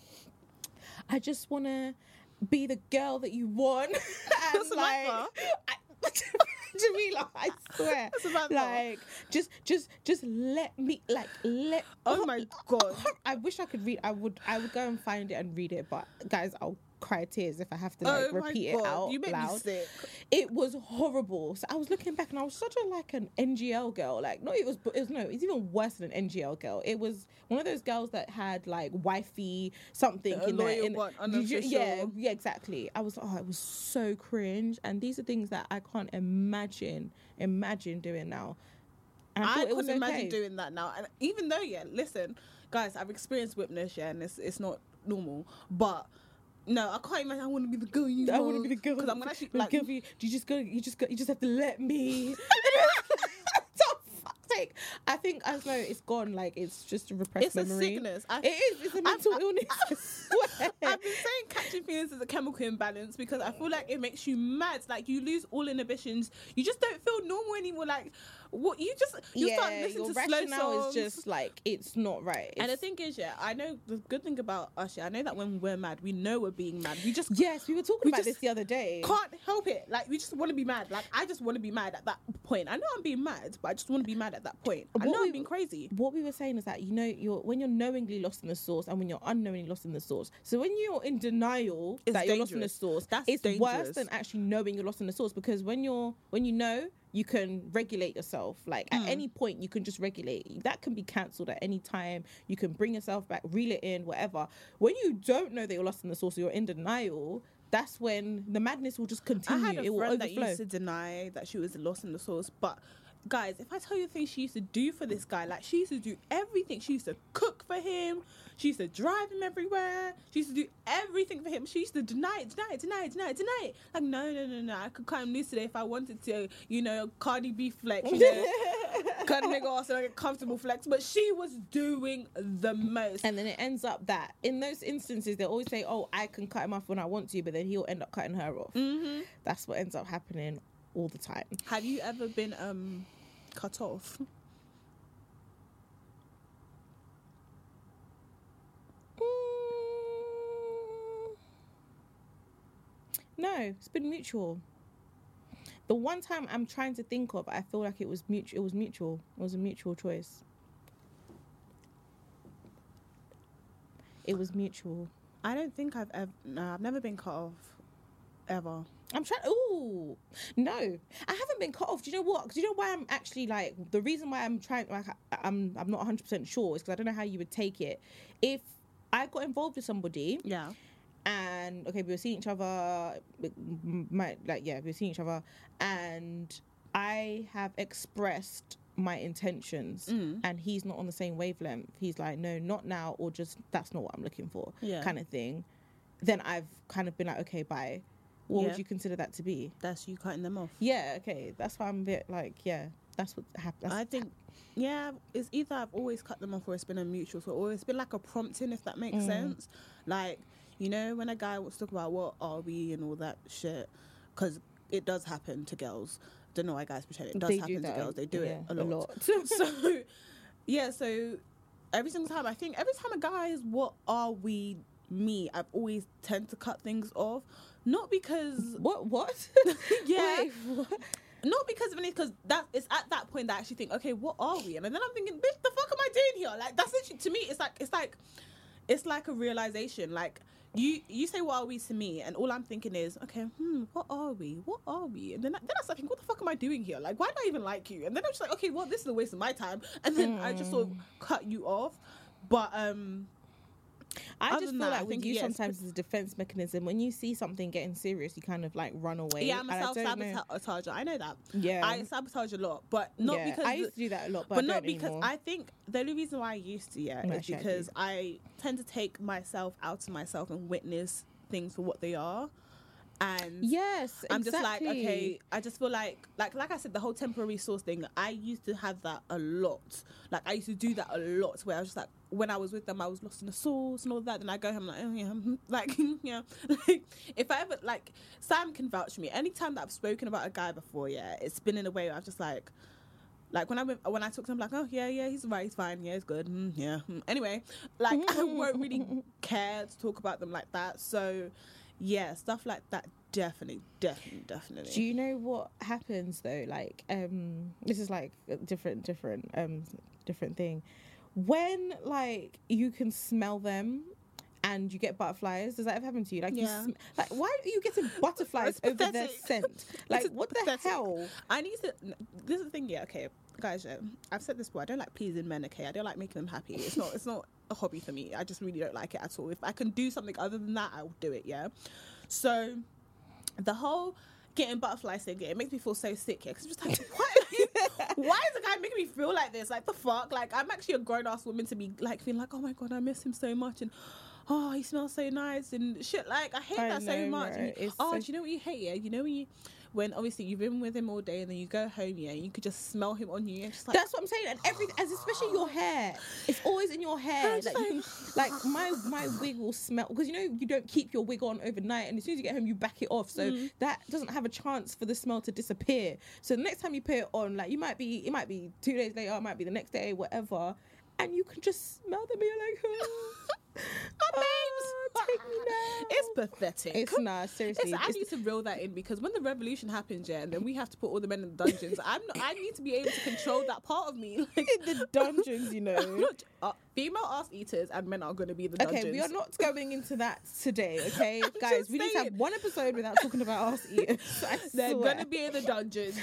I just want to be the girl that you want. And like, Samantha. I, Jamila, I swear. Samantha. Like, just, just, just let me, like, let. Oh my God. I wish I could read. I would, I would go and find it and read it. But guys, I'll cry tears if I have to like Oh my repeat it God. out You make me loud. sick. It was horrible. So I was looking back and I was such a like an N G L girl. Like, no, it was, it was no, it's even worse than an N G L girl. It was one of those girls that had like wifey something A in there. loyal in- one, Did you- yeah, unofficial. yeah, exactly. I was, oh, it was so cringe. And these are things that I can't imagine, imagine doing now. And I, I thought it was couldn't okay. imagine doing that now. And even though, yeah, listen, guys, I've experienced whipness, yeah, and it's it's not normal. But no, I can't imagine. I want to be the girl you I want to be the girl. because I'm gonna actually the like. girl for you. You just go. You just go. You just have to let me. For fuck's sake. I think as though it's gone. Like it's just a repressed It's a memory. sickness. I- it is. It's a mental I- illness. I swear. I've been saying catching feelings is a chemical imbalance because I feel like it makes you mad. Like you lose all inhibitions. You just don't feel normal anymore. Like what you just you yeah, start listening your to slow rationale songs. is just like it's not right. and the It's- thing is, yeah, I know the good thing about us. Yeah, I know that when we're mad, we know we're being mad. We just yes, we were talking we about just this the other day. can't help it. Like we just want to be mad. Like I just want to be mad at that point. I know I'm being mad, but I just want to be mad at that point. I What know we- I'm being crazy. What we were saying is that you know you're when you're knowingly lost in the source and when you're unknowingly lost in the source. So when you're in denial It's that you're lost in the dangerous. source, That's it's worse dangerous. than actually knowing you're lost in the source because when you're when you know you can regulate yourself. Like Mm. at any point you can just regulate. That can be cancelled at any time. You can bring yourself back, reel it in, whatever. When you don't know that you're lost in the source or you're in denial, that's when the madness will just I continue. had a it will friend that overflow. used to deny that she was lost in the source, but guys, if I tell you the things she used to do for this guy, like she used to do everything. She used to cook for him. She used to drive him everywhere. She used to do everything for him. She used to deny it, deny it, deny it, deny it, deny it. Like, no, no, no, no. I could cut him loose today if I wanted to, you know, Cardi B flex, you know, cut a nigga off so I get comfortable flex. But she was doing the most. And then it ends up that in those instances they always say, "Oh, I can cut him off when I want to," but then he'll end up cutting her off. Mm-hmm. That's what ends up happening all the time. Have you ever been um cut off? Mm. No, it's been mutual. The one time I'm trying to think of, I feel like it was mutual. It was mutual. It was a mutual choice. It was mutual. I don't think I've ever. No, I've never been cut off, ever. I'm trying. Ooh, no, I haven't been cut off. Do you know what? Do you know why I'm actually like the reason why I'm trying? Like, I'm I'm not one hundred percent sure is because I don't know how you would take it. If I got involved with somebody, Yeah. and okay, we were seeing each other, m- my, like yeah, we were seeing each other, and I have expressed my intentions, Mm. and he's not on the same wavelength. He's like, no, not now, or just that's not what I'm looking for, Yeah. kind of thing. Then I've kind of been like, okay, bye. What Yeah. would you consider that to be? That's you cutting them off. Yeah, okay, that's why I'm a bit like, yeah, that's what happened. I think, yeah, it's either I've always cut them off or it's been a mutual, so or it's been like a prompting, if that makes Mm. sense. Like, you know, when a guy wants to talk about what are we and all that shit, because it does happen to girls. Don't know why guys pretend it does They do happen to that, girls. They do yeah, it a lot. lot. So, yeah, so every single time, I think every time a guy is, what are we me, I've always tend to cut things off, not because What? What? yeah. Wait, what? Not because of anything, because that it's at that point that I actually think, okay, what are we? And then I'm thinking, bitch, the fuck am I doing here? Like, that's literally, to me, it's like, it's like, it's like a realization. Like, you you say, what are we to me? And all I'm thinking is, okay, hmm, what are we? What are we? And then, I- then I start thinking, what the fuck am I doing here? Like, why do I even like you? And then I'm just like, okay, well, this is a waste of my time. And then I just sort of cut you off. But, um... I Other just than feel that, like I with think, you yeah, it's sometimes it's a defense mechanism. When you see something getting serious, you kind of like run away. yeah, I'm a and I don't know- self-sabotager. I know that. Yeah. I sabotage a lot, but not yeah. because... I used to do that a lot, but, but I not don't because anymore. I think the only reason why I used to, yeah, No, is actually, I because do. I tend to take myself out to myself and witness things for what they are. And Yes, I'm just like, exactly. okay, I just feel like, like, like I said, the whole temporary source thing, I used to have that a lot. Like, I used to do that a lot, where I was just like, when I was with them, I was lost in the source and all that. Then I go home like, oh yeah, like, yeah. Like, if I ever, like, Sam can vouch for me. Anytime that I've spoken about a guy before, yeah, it's been in a way where I'm just like, like when I went, when I talk to him, like, oh yeah, yeah, he's right, he's fine, yeah, he's good, mm, yeah. Mm. Anyway, like, I won't really care to talk about them like that. So, yeah, stuff like that, definitely, definitely, definitely. Do you know what happens though? Like, um, this is like a different, different, um, different thing. When like you can smell them and you get butterflies, does that ever happen to you? Like, Yeah. you sm- like why are you getting butterflies It's over their pathetic. scent? Like, It's what pathetic. the hell? I need to. This is the thing, yeah. Okay, guys, yeah, I've said this before. I don't like pleasing men. Okay, I don't like making them happy. It's not. It's not a hobby for me. I just really don't like it at all. If I can do something other than that, I'll do it. Yeah. So, the whole getting butterflies thing, yeah, it makes me feel so sick. Yeah, because I'm just like, why? Why is the guy making me feel like this? Like, the fuck? Like, I'm actually a grown ass woman to be like feeling like, oh my god, I miss him so much, and oh, he smells so nice and shit. Like, I hate I that so know, much. And right? you- It's oh, so- do you know what you hate? Yeah, you know when you, when obviously you've been with him all day and then you go home, yeah, and you could just smell him on you. And just like, That's what I'm saying, and every, as especially your hair, it's always in your hair. I'm just Like, you can, like my my wig will smell because you know you don't keep your wig on overnight, and as soon as you get home, you back it off, so Mm. that doesn't have a chance for the smell to disappear. So the next time you put it on, like you might be, it might be two days later, it might be the next day, whatever, and you can just smell them. And you're like, oh, oh, take me now. it's pathetic. It's nah, seriously. It's, I it's- need to reel that in because when the revolution happens, yeah, and then we have to put all the men in the dungeons. I'm not, I need to be able to control that part of me. Like, in the dungeons, you know. Look, uh, female ass eaters and men are going to be in the Okay, dungeons. we are not going into that today, okay? Guys, just we need to have saying. one episode without talking about arse eaters. I They're swear. going to be in the dungeons.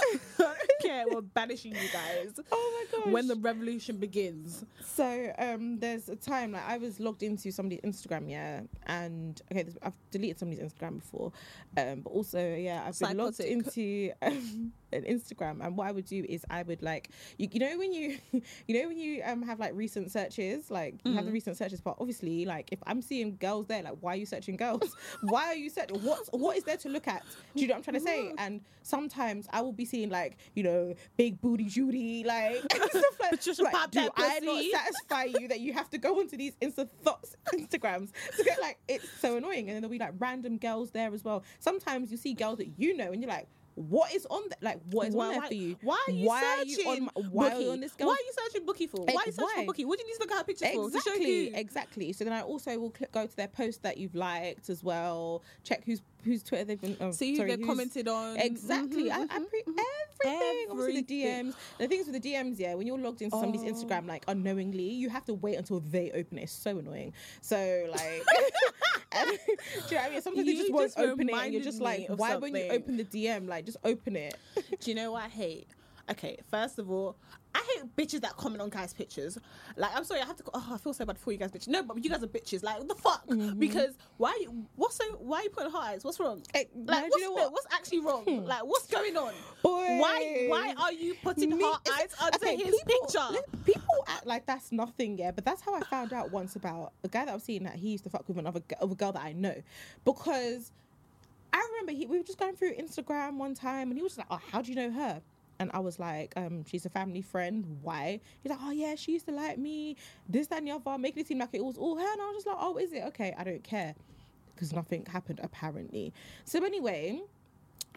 Okay, we're banishing you guys. Oh my gosh. When the revolution begins. So, um, there's a time, like, I was logged into somebody's Instagram, yeah, and, okay, this- I've deleted somebody's Instagram before, um, but also, yeah, I've been logged Psychotic. into um, an Instagram, and what I would do is I would, like, you, you know when you, you know when you um have, like, recent searches, like, you have the recent searches, but obviously, like, if I'm seeing girls there, like, why are you searching girls? Why are you searching? What, what is there to look at? Do you know what I'm trying to say? And sometimes I will be seeing, like, you know, big booty Judy, like, stuff like, Patricia like, pop do that I not pussy. satisfy you that you have to go onto these Insta thoughts Instagrams to get, like, it's so annoying. And then there'll be like random girls there as well. Sometimes you see girls that you know and you're like, what is on there? Like, what is Why, on there why- for you? Why are you why searching? Are you on, why are Bookie? you on this girl? Why are you searching Bookie for? Eh, Why are you searching why? for Bookie? What do you need to look at her pictures for? To show Exactly, you? exactly. So then I also will cl- go to their post that you've liked as well. Check whose whose Twitter they've been. Oh, See who sorry, they who's- commented on. Exactly. Mhm, I, I mhm, pre mhm. everything. Obviously the D Everything. Ms. The things with the D Ms, yeah, when you're logged into somebody's Oh. Instagram, like unknowingly, you have to wait until they open it. It's so annoying. So like, and, do you know what I mean? Sometimes they You just won't just open it, and you're reminded just me like, of why won't you something. open the D M? Like, just open it. Do you know what I hate? Okay, first of all, I hate bitches that comment on guys' pictures. Like, I'm sorry, I have to. Oh, I feel so bad for you guys, bitches. No, but you guys are bitches. Like, what the fuck? Mm-hmm. Because why? You, what's so? Why are you putting heart eyes? What's wrong? Eh, Like, no, do what's, you know the- what? what's actually wrong? Like, what's going on? Boy. Why? Why are you putting Me- heart it's- eyes under his people, picture? li- People act like that's nothing, yeah. But that's how I found out once about a guy that I've seen that he used to fuck with another g- of a girl that I know, because I remember he we were just going through Instagram one time, and he was like, "Oh, how do you know her?" And I was like, um, she's a family friend. Why? He's like, oh yeah, she used to like me, this, that, and the other, making it seem like it was all her. And I was just like, oh, is it? Okay, I don't care, because nothing happened apparently. So anyway,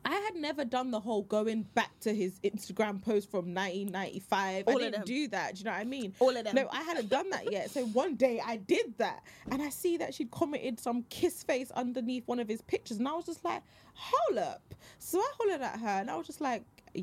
I had never done the whole going back to his Instagram post from nineteen ninety-five. All I of didn't them. do that. Do you know what I mean? All of them. No, I hadn't done that yet. So one day I did that, and I see that she'd commented some kiss face underneath one of his pictures, and I was just like, hold up. So I hollered at her, and I was just like,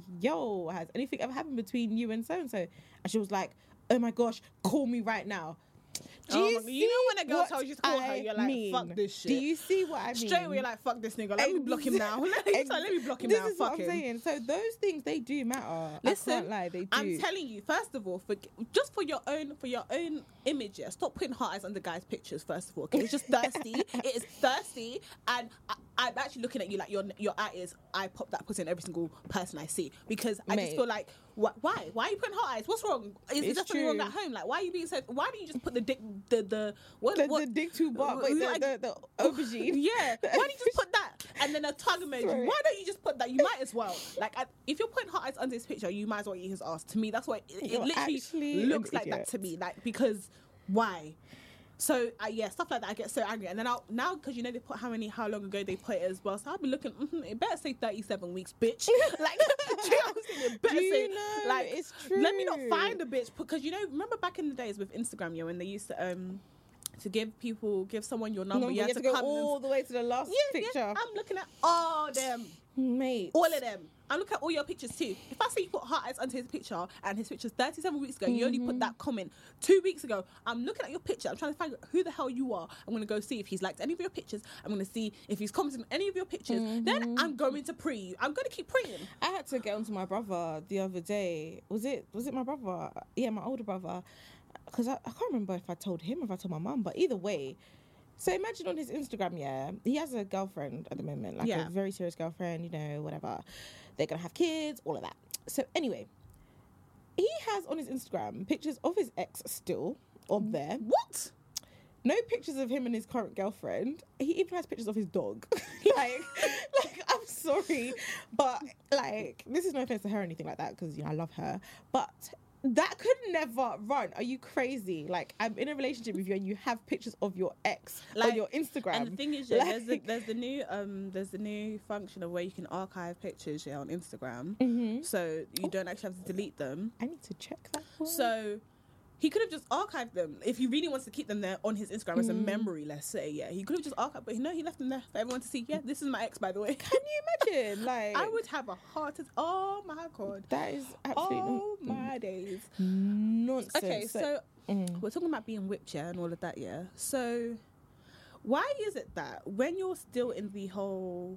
yo, has anything ever happened between you and so and so? And she was like, oh my gosh, call me right now. Do Oh you, my- you know when a girl what tells you to call her, I you're like, mean? fuck this shit. Do you see what I mean? Straight away, you're like, fuck this nigga. Let me block him now. Let me, Ex- let me block him this now. is Fuck what I'm him. saying. So those things, they do matter. Listen, I can't lie, they do. I'm telling you, first of all, for just for your own for your own image, yeah, stop putting heart eyes under guys' pictures. First of all, okay, it's just thirsty. It is thirsty, and I, I'm actually looking at you like your your eye is. I pop that pussy in every single person I see because I Mate. just feel like, wh- why? Why are you putting heart eyes? What's wrong? Is It's there something wrong true. at home? Like, why are you being so? Why don't you just put the dick the the what the, what the dick too bar, wait, the, like- the, the aubergine. Yeah, why don't you just put that and then a tongue emoji? Sorry. Why don't you just put that? You might as well. Like, I, if you're putting heart eyes under his picture, you might as well eat his ass. To me, that's what it, it You're literally actually looks an like that idiot. to me. Like, because why? So uh, yeah, stuff like that. I get so angry, and then I'll now because you know they put how many how long ago they put it as well. So I'll be looking. Mm-hmm, it better say thirty-seven weeks, bitch. Like, do you know what I'm saying? It better Do you say know? like It's let me not true. find a bitch because you know remember back in the days with Instagram, yeah, when they used to um. to give people, give someone your number, No, you you have have to to go come all and the way to the last yeah, picture. yeah, I'm looking at all them, Mate. all of them. I'm looking at all your pictures too. If I say you put heart eyes onto his picture and his picture's thirty-seven weeks ago, you only put that comment two weeks ago. I'm looking at your picture. I'm trying to find out who the hell you are. I'm gonna go see if he's liked any of your pictures. I'm gonna see if he's commented on any of your pictures. Then I'm going to pre you. I'm gonna keep preying. I had to get onto my brother the other day. Was it was it my brother? Yeah, my older brother. Because I, I can't remember if I told him or if I told my mum. But either way, so imagine on his Instagram, yeah, he has a girlfriend at the moment, like Yeah. a very serious girlfriend. You know, whatever. They're gonna have kids, all of that. So anyway, he has on his Instagram pictures of his ex still on there. What? No pictures of him and his current girlfriend. He even has pictures of his dog. like, like I'm sorry, but like this is no offense to her or anything like that because you know I love her, but that could never run. Are you crazy? Like I'm in a relationship with you and you have pictures of your ex Like, on your Instagram. And the thing is, yeah, there's the Like- there's the new um there's the new function of where you can archive pictures yeah on Instagram, Mhm. so you don't actually have to delete them. I need to check that. one. So he could have just archived them if he really wants to keep them there on his Instagram as a memory. Let's say, yeah, he could have just archived, but no, he left them there for everyone to see. Yeah, this is my ex, by the way. Can you imagine? Like I would have a heart. As, oh my god. That is absolutely Oh my days. nonsense. Okay, so mm. we're talking about being whipped, yeah, and all of that, yeah. So why is it that when you're still in the whole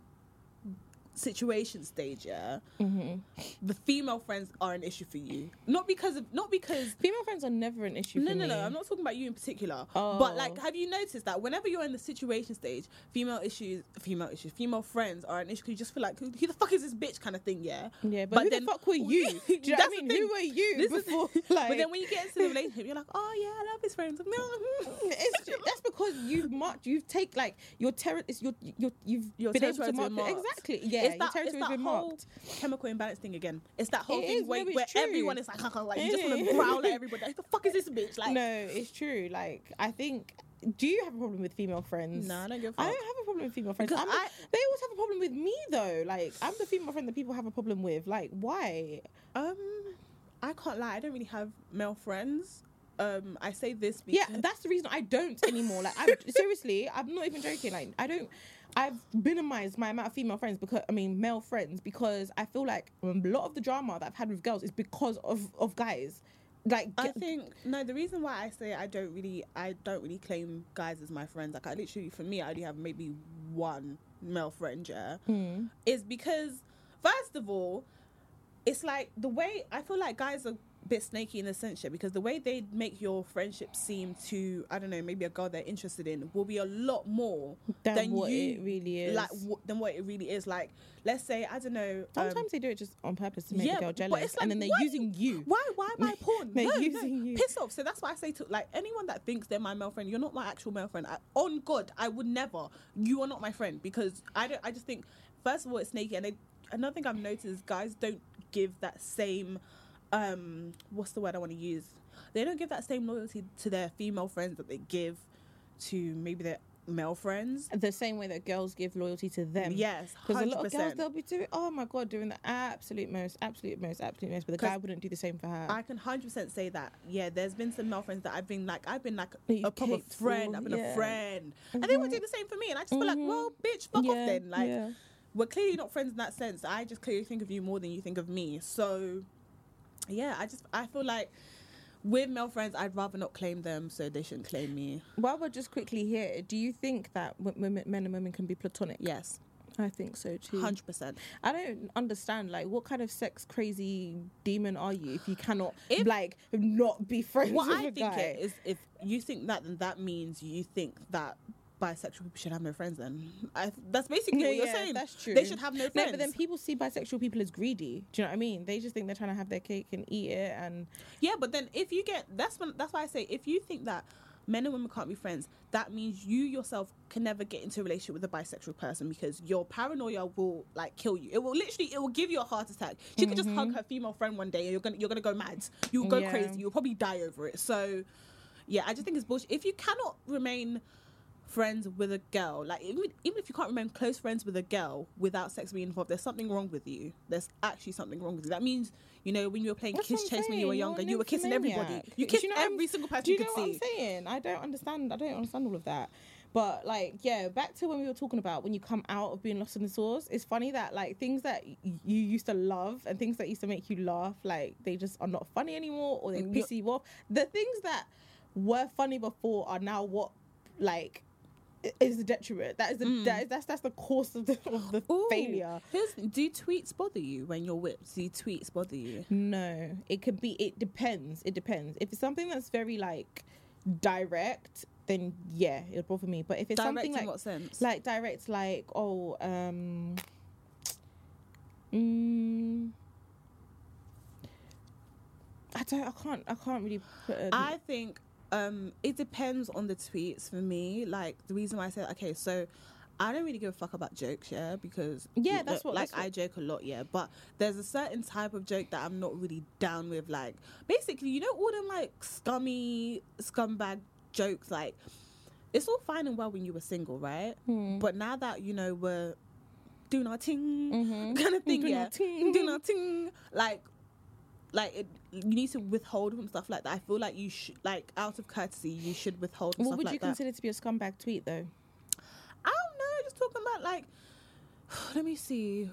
situation stage, yeah, Mhm. the female friends are an issue for you? Not because of, not because. female friends are never an issue. No, for no, no. me. I'm not talking about you in particular. Oh. But like, have you noticed that whenever you're in the situation stage, female issues, female issues, female friends are an issue? 'Cause you just feel like, who, who the fuck is this bitch, kind of thing, yeah. Yeah, but, But who then- the fuck were you? Do you know what I That's the mean? thing. Who were you This is- before? but like, then when you get into the relationship, you're like, oh yeah, I love his friends. it's, that's because you've marked. You've take like your terror. It's your your you've Your been able to territory's mark been it. marked. Exactly. Yeah, it's your that, territory it's has that been whole marked. chemical imbalance thing again. It's that whole It thing is, where, no, it's where true. everyone is like, like you just It want to is. growl at everybody. Like, the fuck is this bitch? Like, No, it's true. Like I think. Do you have a problem with female friends? No, I don't give a I fuck. don't have a problem with female friends. Because I'm a- I- they always have a problem with me though. Like I'm the female friend that people have a problem with. Like why? um, I can't lie. I don't really have male friends. Um, I say this because Yeah, that's the reason I don't anymore. Like, I'm, seriously, I'm not even joking. Like, I don't. I've minimized my amount of female friends because I mean male friends because I feel like a lot of the drama that I've had with girls is because of of guys. Like, I get- think no. The reason why I say I don't really, I don't really claim guys as my friends. Like I literally, for me, I only have maybe one male friend. Yeah, Hmm. is because first of all, it's like the way I feel like guys are a bit snaky in the sense, yeah, because the way they make your friendship seem to, I don't know, maybe a girl they're interested in will be a lot more Than than what you, it really is. like w- than what it really is. Like, let's say I don't know. um, Sometimes they do it just on purpose to make yeah, the girl but jealous, it's like, and then they're why- using you. Why? Why am I porn? They're no, using no. you. Piss off. So that's why I say to like anyone that thinks they're my male friend, you're not my actual male friend. I, on God, I would never. You are not my friend because I don't. I just think first of all it's snaky, and they, another thing I've noticed is guys don't give that same. Um, what's the word I want to use? They don't give that same loyalty to their female friends that they give to maybe their male friends. The same way that girls give loyalty to them. Yes, because a lot of girls, one hundred percent. they'll be doing, oh my god, doing the absolute most, absolute most, absolute most, but the guy wouldn't do the same for her. I can one hundred percent say that. Yeah, there's been some male friends that I've been like, I've been like You've a proper caked friend. for, I've been yeah. a friend, Mhm. and they would do the same for me. And I just feel like, Mhm. well, bitch, fuck yeah, off then. Like, yeah. we're clearly not friends in that sense. I just clearly think of you more than you think of me. So, yeah, I just I feel like with male friends, I'd rather not claim them, so they shouldn't claim me. While we're just quickly here, do you think that w- women, men and women can be platonic? Yes, I think so too. one hundred percent. I don't understand, like, what kind of sex crazy demon are you if you cannot, If- like, not be friends What with I a think guy? it is, if you think that, then that means you think that bisexual people should have no friends. Then I, that's basically No, what you're yeah, saying. that's true. They should have no No, friends. but then people see bisexual people as greedy. Do you know what I mean? They just think they're trying to have their cake and eat it. And Yeah, but then if you get that's when that's why I say if you think that men and women can't be friends, that means you yourself can never get into a relationship with a bisexual person because your paranoia will like kill you. It will literally it will give you a heart attack. She could just hug her female friend one day and you're gonna you're gonna go mad. You'll go Yeah. crazy. You'll probably die over it. So yeah, I just think it's bullshit. If you cannot remain friends with a girl, like even, even if you can't remain close friends with a girl without sex being involved, there's something wrong with you. There's actually something wrong with you. That means, you know, when you were playing That's Kiss what I'm Chase when you were saying, younger, you're you an were kissing everybody. nymphomaniac. You Do kissed you know what I'm- every single person Do you you know could what see. I'm saying? I don't understand. I don't understand all of that. But like, yeah, back to when we were talking about when you come out of being lost in the sauce. It's funny that like things that y- you used to love and things that used to make you laugh, like they just are not funny anymore, or they Mm, piss you off. The things that were funny before are now what like i- is the detriment. That is the that is that's that's the course of the of the Ooh, failure. Here's, do tweets bother you when you're whipped? Do tweets bother you? No, it could be. It depends. It depends. If it's something that's very like direct, then yeah, it'll bother me. But if it's Direct something in like what sense? like direct, like oh, um, mm, I don't. I can't. I can't really put. A, I think um, it depends on the tweets for me. Like the reason why I said okay, so I don't really give a fuck about jokes, yeah, because Yeah, you that's know, what- like that's what- I joke a lot, yeah, but there's a certain type of joke that I'm not really down with. Like basically, you know, all them like scummy scumbag jokes. Like it's all fine and well when you were single, right? Hmm. But now that you know we're doing our ting Mhm. kind of thing, Doing yeah, our ting. doing our ting, like. Like it, you need to withhold from stuff like that. I feel like you should, like, out of courtesy, you should withhold from what stuff would like you that. consider to be a scumbag tweet though? I don't know. Just talking about like, let me see.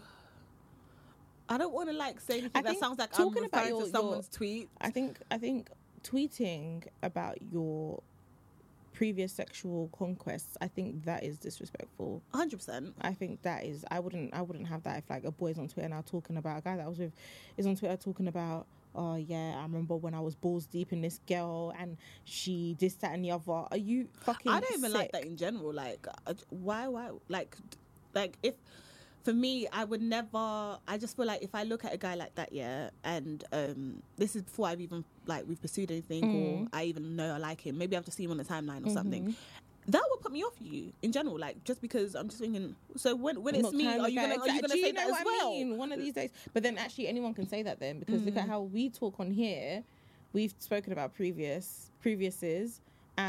I don't want to like say anything I that think sounds like I'm talking about referring your- to someone's tweet. I think I think tweeting about your previous sexual conquests, I think that is disrespectful. one hundred percent. I think that is I wouldn't I wouldn't have that if like a boy's on Twitter now talking about a guy that I was with is on Twitter talking about oh yeah, I remember when I was balls deep in this girl and she this that and the other. Are you fucking I don't even like sick? that in general. Like, uh, why, why, like, like if for me, I would never. I just feel like if I look at a guy like that, yeah, and um, this is before I've even like we've pursued anything or Mm. I even know I like him. Maybe I've just seen him on the timeline or something. Mm-hmm. That would put me off you in general, like just because I'm just thinking. So when when it's What me, kind are of you guy- gonna are you gonna Do say know that as what well? I mean? One of these days. But then actually anyone can say that then because look at how we talk on here. We've spoken about previous previous's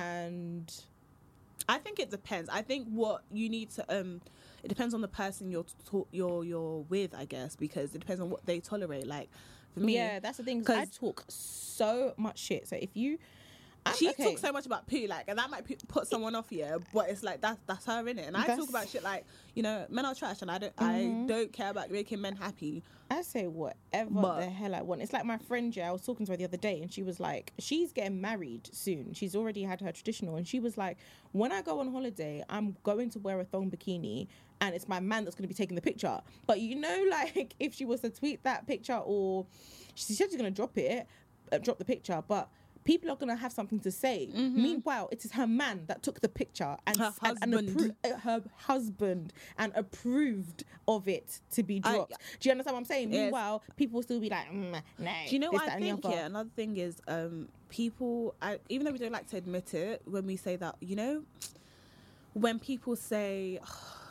and I think it depends. I think what you need to um, it depends on the person you're to- you're you're with, I guess, because it depends on what they tolerate. Like for me, yeah, that's the thing. 'Cause I 'cause- talk so much shit. So if you, I'm, she okay. talks so much about poo, like, and that might p- put someone off, yeah. But it's like that's that's her in it, and I That's- talk about shit like, you know, men are trash, and I don't Mhm. I don't care about making men happy. I say whatever But- the hell I want. It's like my friend, yeah, I was talking to her the other day and she was like, she's getting married soon. She's already had her traditional. And she was like, when I go on holiday, I'm going to wear a thong bikini and it's my man that's going to be taking the picture. But you know, like, if she was to tweet that picture or she said she's going to drop it, uh, drop the picture, but people are going to have something to say. Meanwhile, it is her man that took the picture and Her and, and husband. appro- uh, her husband and approved of it to be I- dropped. Do you understand what I'm saying? Yes. Meanwhile, people will still be like, mm, no. Do you know this, what that, I and the think? other. Yeah, another thing is um, people. I, even though we don't like to admit it, when we say that, you know, when people say,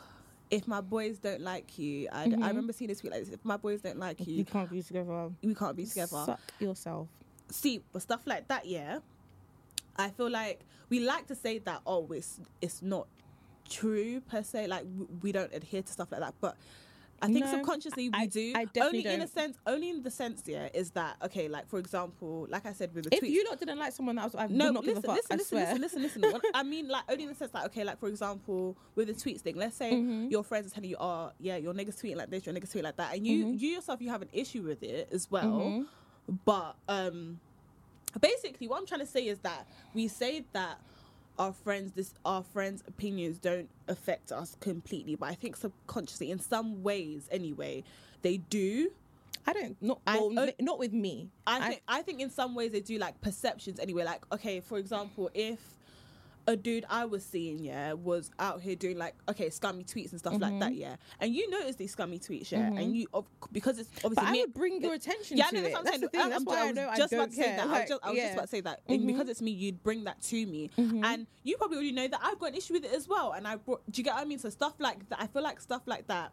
"If my boys don't like you," I, Mhm. I remember seeing this tweet like this: "If my boys don't like You you, can't be together. we can't be together." Suck yourself. See, but stuff like that, yeah. I feel like we like to say that. Oh, it's it's not true per se. Like w- we don't adhere to stuff like that, but I think No, subconsciously we I- do. I definitely only in a don't. sense. Only in the sense, yeah, is that okay? Like for example, like I said with the If tweets. you lot didn't like someone that was, I No, would not listen, give a fuck. listen, I listen, swear. listen, listen, listen. What I mean, like, only in the sense that, okay, like, for example, with the tweets thing, let's say Mm-hmm. your friends are telling you, oh, yeah, your niggas tweeting like this, your niggas tweeting like that, and you, Mm-hmm. you yourself, you have an issue with it as well. Mhm. But um, basically, what I'm trying to say is that we say that our friends, this our friends' opinions don't affect us completely, but I think subconsciously, in some ways, anyway, they do. I don't. Not. I- well, uh, n- not with me. I think I think in some ways they do, like perceptions anyway. Like, okay, for example, if a dude I was seeing, yeah, was out here doing like, okay, scummy tweets and stuff like Mm-hmm. that, yeah, and you notice these scummy tweets, yeah, and you of- because it's obviously But I me, would bring your attention yeah, to no, it. that's what I'm That's saying. the thing. I'm- That's I'm- why I I was know I just don't about to say care. that. I was Like, just, I was yeah. just about to say that And Mhm. because it's me, you'd bring that to me, Mhm. and you probably already know that I've got an issue with it as well. And I brought, do you get what I mean? So stuff like that, I feel like stuff like that,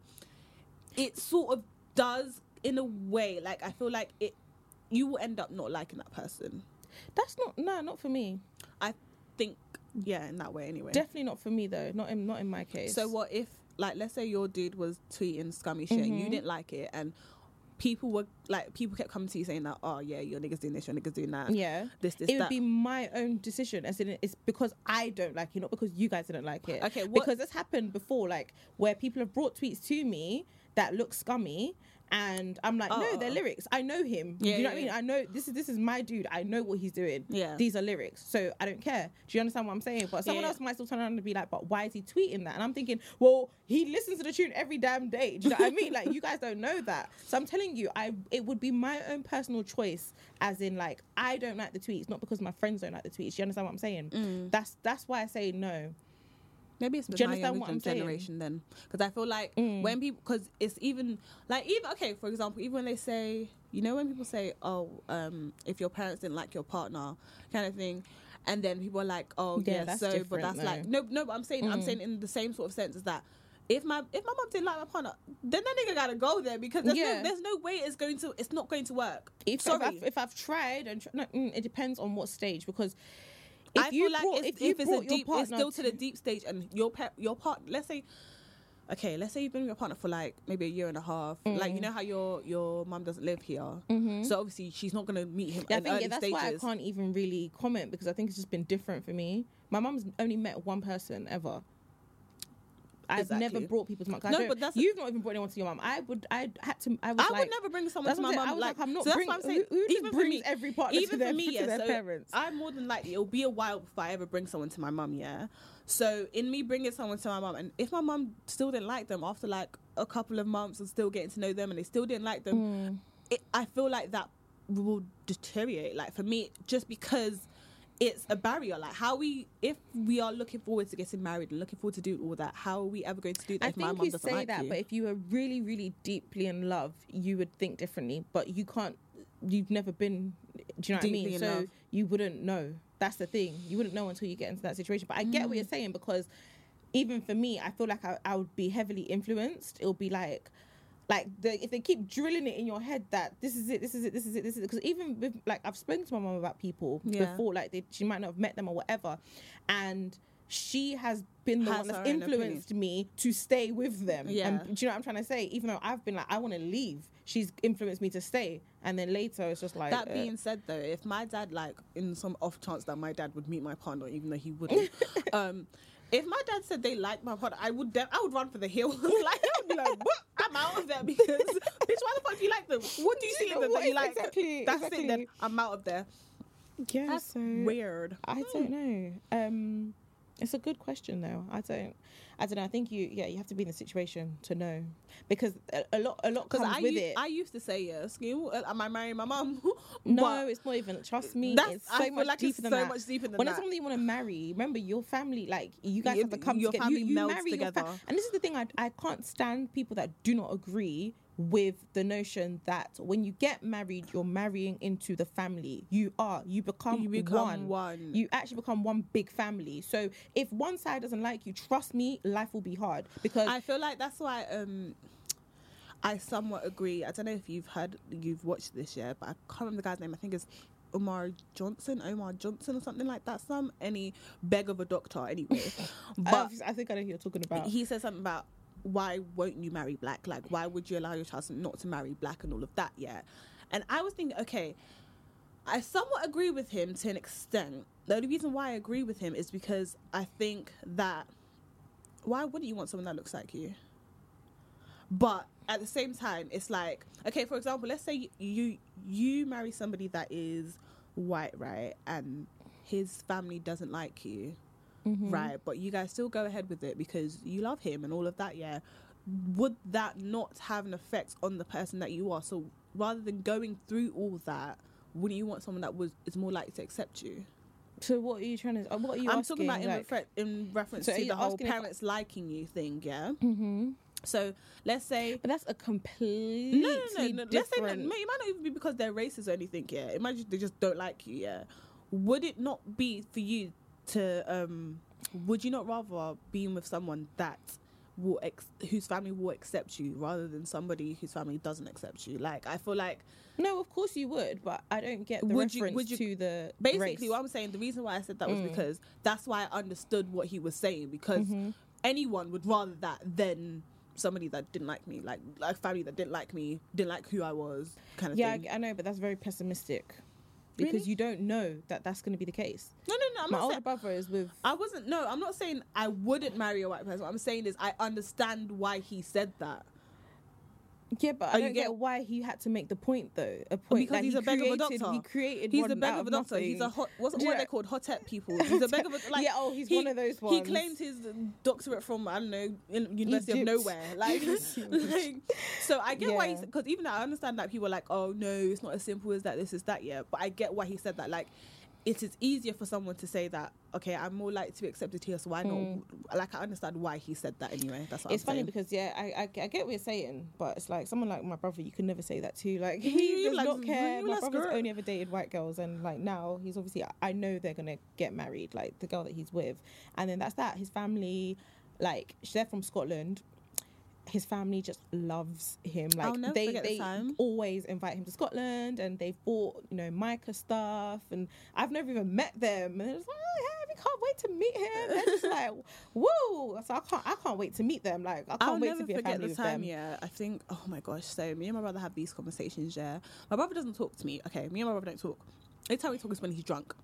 it sort of does in a way. Like I feel like it, you will end up not liking that person. That's not. No, not for me. I think, yeah, in that way anyway. Definitely not for me though. Not in. Not in my case. So what if, like, let's say your dude was tweeting scummy shit and you Mhm. didn't like it, and people were like, people kept coming to you saying that, oh yeah, your niggas doing this, your niggas doing that, Yeah. this, this, It would that. be my own decision, as in it's because I don't like it, not because you guys didn't like it. Okay, what- because it's happened before, like where people have brought tweets to me that look scummy, and I'm like, no, Oh. they're lyrics. I know him. Yeah, you know yeah, what I mean? yeah. I know this is this is my dude. I know what he's doing. Yeah. These are lyrics, so I don't care. Do you understand what I'm saying? But someone Yeah. else might still turn around and be like, but why is he tweeting that? And I'm thinking, well, he listens to the tune every damn day. Do you know what I mean? Like, you guys don't know that. So I'm telling you, I it would be my own personal choice, as in like I don't like the tweets, not because my friends don't like the tweets. Do you understand what I'm saying? Mm. That's that's why I say no. Maybe it's Do with you my understand younger what I'm saying? generation then, because I feel like Mm. when people, because it's even like even okay, for example, even when they say, you know, when people say, oh, um, if your parents didn't like your partner, kind of thing, and then people are like, oh Yeah, yeah, that's so but different, that's like though. no, no, but I'm saying I'm Mm. saying in the same sort of sense as that. If my if my mom didn't like my partner, then that nigga gotta go there because there's Yeah. no there's no way it's going to it's not going to work. If, Sorry. if, I've, if I've tried and tr- no, mm, it depends on what stage, because if I you feel like brought, if, if, you if it's a brought your deep, it's partner still to the deep stage, and your pa- your part. Let's say, okay, let's say you've been with your partner for like maybe a year and a half. Like you know how your your mum doesn't live here, Mhm. so obviously she's not gonna meet him Yeah, I in think early yeah, that's stages. why I can't even really comment, because I think it's just been different for me. My mum's only met one person ever. I've Exactly. never brought people to my. I No, don't- but that's- you've not even brought anyone to your mum. I would. I had to. I was I like, would never bring someone that's to my what I'm saying. mum. I was Like, like, I'm not so that's bring, what I'm saying. Who, who even just for brings me, every partner even to their, for me, to yeah, their so parents? I'm more than likely it'll be a while before I ever bring someone to my mum. Yeah, so in me bringing someone to my mum, and if my mum still didn't like them after like a couple of months and still getting to know them, and they still didn't like them, Mm. it, I feel like that will deteriorate. Like for me, just because it's a barrier. Like how we, if we are looking forward to getting married and looking forward to do all that, how are we ever going to do that I if my think mum you doesn't say like that, you? but if you were really, really deeply in love, you would think differently. But you can't. You've never been. Do you know what I Deeply mean? in So love. you wouldn't know. That's the thing. You wouldn't know until you get into that situation. But I get Mm. what you're saying, because even for me, I feel like I, I would be heavily influenced. It'll be like. Like the, if they keep drilling it in your head that this is it, this is it, this is it, this is it. Because even with like I've spoken to my mum about people Yeah. before, like they, she might not have met them or whatever, and she has been the Has one her that's own opinion. influenced me to stay with them. Yeah. And do you know what I'm trying to say? Even though I've been like, I want to leave, she's influenced me to stay, and then later it's just like That uh, being said, though, if my dad, like, in some off chance that my dad would meet my partner, even though he wouldn't, um, if my dad said they liked my partner, I would, de- I would run for the hills. Like, I would be like, what? I'm out of there because, bitch, why the fuck do you like them? What do you see in them that you like? Exactly, That's it. Then exactly. I'm out of there. yeah, That's so weird. I don't know. Um, it's a good question though. I don't. I don't know. I think you, yeah, you have to be in the situation to know, because a, a lot, a lot Because comes I, with u- it. I used to say yes. You, uh, am I marrying my mum? No, But it's not even. Trust me, that's- it's I so feel much like deeper it's than so that. much deeper than when that. it's someone you want to marry, remember your family. Like you guys Yeah, have to come your together. family you, you melds marry your fa- together. and this is the thing. I I can't stand people that do not agree with the notion that when you get married, you're marrying into the family. You are. You become, You become one. one. You actually become one big family. So if one side doesn't like you, trust me, life will be hard, because I feel like that's why um, I somewhat agree. I don't know if you've heard, you've watched this yet, but I can't remember the guy's name. I think it's Omar Johnson, Omar Johnson or something like that. Some any beg of a doctor anyway. But But I think I know who you're talking about. he said something about why won't you marry black? Like why would you allow your child not to marry black and all of that? Yeah, and I was thinking, okay, I somewhat agree with him to an extent. The only reason why I agree with him is because I think that why wouldn't you want someone that looks like you? But at the same time, it's like, okay, for example, let's say you you marry somebody that is white, right, and his family doesn't like you, Mhm. right, but you guys still go ahead with it because you love him and all of that, yeah. Would that not have an effect on the person that you are? So rather than going through all that, wouldn't you want someone that was is more likely to accept you? So what are you trying to? uh, What are you I'm asking? talking about in, like, refer- in reference So are to you the whole asking if- parents liking you thing, yeah. Mhm. So let's say But that's a completely no, no, no, no. Let's say that, different. it might not even be because they're racist or anything. Yeah, imagine they just don't like you. Yeah, would it not be for you to? um Would you not rather be with someone that will ex- whose family will accept you rather than somebody whose family doesn't accept you? Like, I feel like No, of course you would, but I don't get the Would you- reference would you- to the basically race. what I'm saying. The reason why I said that was Mm. because that's why I understood what he was saying, because Mhm. anyone would rather that than somebody that didn't like me, like like family that didn't like me, didn't like who I was, kind of Yeah, thing. I, I know, but that's very pessimistic because Really? you don't know that that's going to be the case. No, no, no. I'm My not older saying, brother is with. I wasn't. No, I'm not saying I wouldn't marry a white person. What I'm saying is I understand why he said that. Yeah, but Oh, I you don't get- get why he had to make the point though. A point because that he's he a beg of a created- doctor. He created He's one a beg out of a doctor. He's a nothing. hot. What's Do you what know- they called hotep people. He's a beg of a like. Yeah, oh, he's he- one of those He ones. claimed his doctorate from I don't know in University Egypt. of Nowhere. Like, like so I get why Yeah. he's because even though I understand that people are like, oh no, it's not as simple as that. This is that. Yeah, but I get why he said that. Like, it is easier for someone to say that. Okay, I'm more likely to be accepted here, so why not? Like, I understand why he said that anyway. That's what Hmm. It's I'm funny saying. because yeah, I, I I get what you're saying, but it's like someone like my brother, you can never say that to. Like he He does likes- not care. he My likes brother's girl. only ever dated white girls, and like now he's obviously I know they're gonna get married, like the girl that he's with, and then that's that. His family, like they're from Scotland. His family just loves him. Like I'll never they forget the they time. always invite him to Scotland, and they've bought you know Micah stuff, and I've never even met them, and it's like, oh, yeah, we can't wait to meet him. They're just like, woo! So I can't I can't wait to meet them. Like I can't I'll wait never to be a forget family the with time. them. Yeah, I think. Oh my gosh. So me and my brother have these conversations. Yeah, my brother doesn't talk to me. Okay, me and my brother don't talk. The only time we talk is when he's drunk.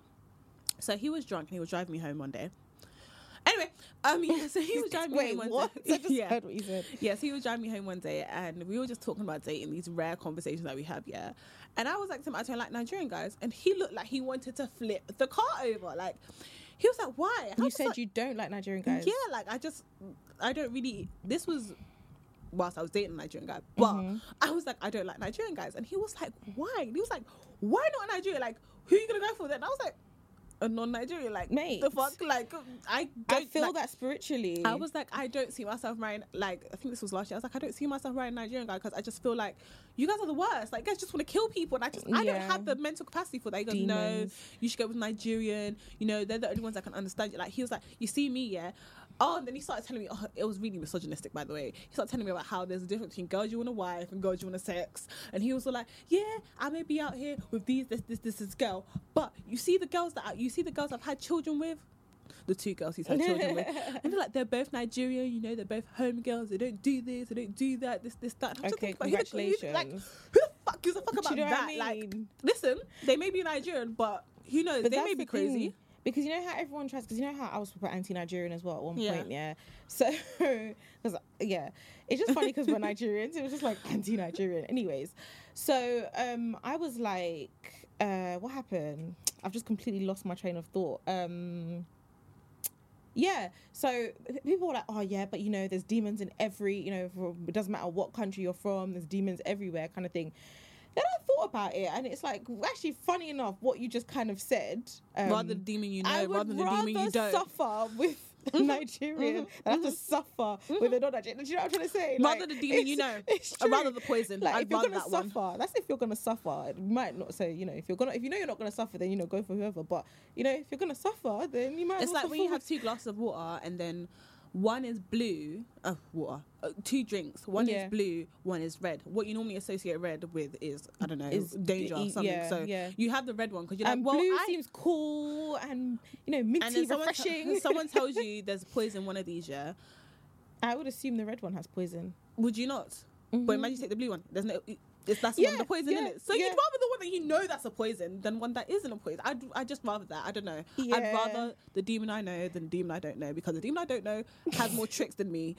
So he was drunk and he was driving me home one day. Anyway, um, yeah, so he was driving me Wait, home one what? day. I just yeah. heard what you said. Yes, he was driving me home one day, and we were just talking about dating, these rare conversations that we have, yeah. And I was like to him, I told him, like Nigerian guys, and he looked like he wanted to flip the car over. Like, he was like, why? And I You was said like, you don't like Nigerian guys. yeah, like I just, I don't really. This was whilst I was dating a Nigerian guy, but Mhm. I was like, I don't like Nigerian guys, and he was like, why? And he was like, why not Nigeria? Like, who are you gonna go for then? And I was like, a non-Nigerian, like, Mate. the fuck, like, I don't I feel like, that spiritually. I was like, I don't see myself marrying, like, I think this was last year. I was like, I don't see myself marrying a Nigerian guy because I just feel like you guys are the worst. Like, you guys just want to kill people. And I just, I don't Yeah. have the mental capacity for that. He goes, no, Demons. you should go with Nigerian. You know, they're the only ones that can understand you. Like, he was like, you see me, yeah? Oh, and then he started telling me, oh, it was really misogynistic, by the way. He started telling me about how there's a difference between girls you want a wife and girls you want a sex. And he was all like, yeah, I may be out here with these, this, this, this, this girl. But you see the girls that, I, you see the girls I've had children with? The two girls he's had children with. And they're like, they're both Nigerian, you know, they're both home girls. They don't do this, they don't do that, this, this, that. And I'm just Okay, thinking about, who the- who the- like, congratulations. who the fuck gives a fuck Do about you know what that? I Like, mean? listen, they may be Nigerian, but who knows? But they that's may be the thing, crazy. because you know how everyone tries. Because you know how I was super anti-Nigerian as well at one Yeah. point. Yeah. So, because yeah, it's just funny because we're Nigerians. It was just like anti-Nigerian. Anyways, so um, I was like, uh, what happened? I've just completely lost my train of thought. Um. Yeah, so people were like, oh yeah, but you know, there's demons in every, you know, from, it doesn't matter what country you're from, there's demons everywhere, kind of thing. Then I thought about it, and it's like, actually, funny enough, what you just kind of said. Um, rather the demon you know, I would rather than the demon you rather don't. suffer with a Nigerian than have to suffer with a non-Nigerian. Do you know what I'm trying to say? Rather Like, the demon you it's- know, it's or true. rather the poison. Like, I'd if you're rather gonna that one. suffer, that's if you're gonna suffer. You might not say, you know, if you're gonna, if you know you're not gonna suffer, then you know, go for whoever. But you know, if you're gonna suffer, then you might. It's not like when you suffer have two glasses of water and then one is blue, uh, water, uh, two drinks. One Yeah. is blue, one is red. What you normally associate red with is, I don't know, Is danger or d- something. yeah, so yeah. you have the red one because you're like, And well, blue I, seems cool and, you know, minty, and then someone, t- refreshing. someone tells you there's poison in one of these, yeah. I would assume the red one has poison. Would you not? Mhm. But imagine you take the blue one. There's no. It's, that's the Yeah, one with the poison in yeah, it. So yeah. you'd rather the one that you know that's a poison than one that isn't a poison. I'd, I'd just rather that. I don't know. I'd Yeah. rather the demon I know than the demon I don't know because the demon I don't know has more tricks than me.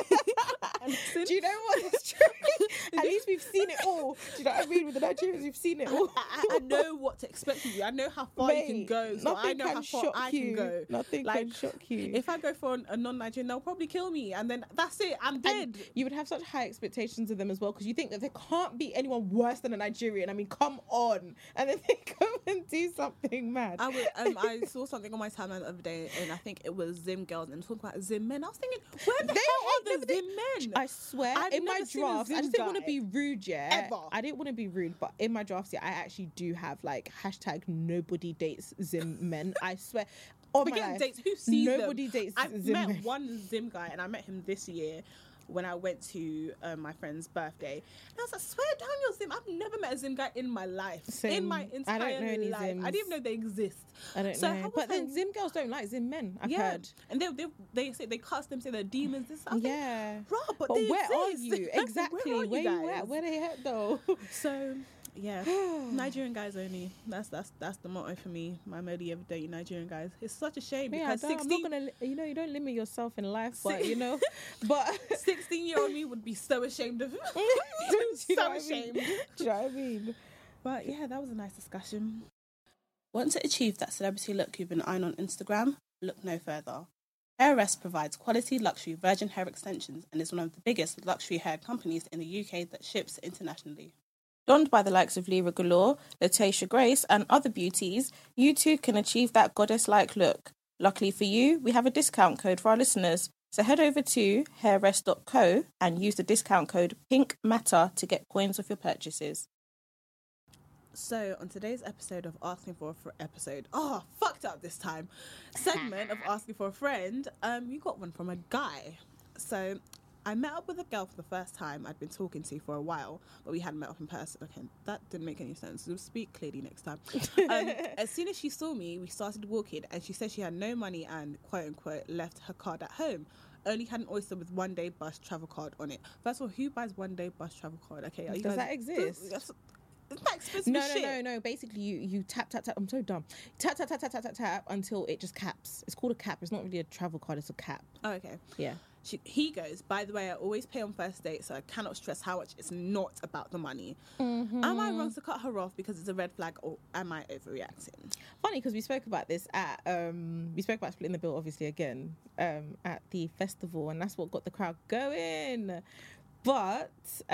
And since- Do you know what? It's true. At least we've seen it all. Do you know what I mean? With the Nigerians, we've seen it all. I, I, I know what to expect of you. I know how far you can Mate, go. So I nothing know can how far shock I you. can go. Nothing Like, can shock you. If I go for an, a non-Nigerian, they'll probably kill me, and then that's it. I'm dead. And you would have such high expectations of them as well because you think that there can't be anyone worse than a Nigerian. I mean, come on. And then they come and do something mad. I was, um, I saw something on my timeline the other day, and I think it was Zim girls and talking about Zim men. I was thinking, where the They hell hate are the them, Zim men? I swear, I've in my never seen a drafts, I Zim just didn't want to guy. be rude, yeah. Ever. I didn't want to be rude, but in my drafts, yeah, I actually do have like hashtag nobody dates Zim men. I swear. Oh my Forget life. dates. Who sees Nobody them? dates I've Zim met men. one Zim guy, and I met him this year when I went to um, my friend's birthday. And I was like, swear down your Zim. I've never met a Zim guy in my life. Same. In my I entire don't know any life. I Zims. didn't even know they exist. I don't So I know. was But then like- Zim girls don't like Zim men, I've yeah. heard. And they they they say they cuss them, say they're demons. This, I was like, Yeah. Bruh, but, But they where are exist. you? Exactly. Where are Where you you guys? at? Where they at though? So, yeah, Nigerian guys only. That's that's that's the motto for me. I'm only ever dating Nigerian guys. It's such a shame Yeah, I because don't, I'm sixteen, not gonna. li- You know, you don't limit yourself in life, but Six- you know, but sixteen year old me would be so ashamed of. Do you so know what I mean? ashamed. Do you know what I mean? But yeah, that was a nice discussion. Want to achieve that celebrity look you've been eyeing on Instagram? Look no further. Hair Rest provides quality luxury virgin hair extensions and is one of the biggest luxury hair companies in the U K that ships internationally. Donned by the likes of Lyra Galore, Letitia Grace and other beauties, you too can achieve that goddess-like look. Luckily for you, we have a discount code for our listeners. So head over to hair rest dot co and use the discount code PINKMATTER to get coins off your purchases. So on today's episode of Asking for a Fr- episode, oh, fucked up this time, segment of Asking for a Friend, um, we got one from a guy. So I met up with a girl for the first time I'd been talking to for a while, but we hadn't met up in person. Okay, that didn't make any sense. We'll speak clearly next time. Um, as soon as she saw me, we started walking, and she said she had no money and, quote unquote, left her card at home. Only had an Oyster with one day bus travel card on it. First of all, who buys one day bus travel card? Okay, are you Does guys, that exist? That's, isn't that expensive No, as no, shit? no, no. Basically, you you tap tap tap. I'm so dumb. Tap tap tap tap tap tap tap until it just caps. It's called a cap. It's not really a travel card. It's a cap. Oh, okay. Yeah. She, he goes, by the way, I always pay on first date, so I cannot stress how much it's not about the money. Mm-hmm. Am I wrong to cut her off because it's a red flag, or am I overreacting? Funny because we spoke about this at um we spoke about splitting the bill obviously again um at the festival, and that's what got the crowd going. But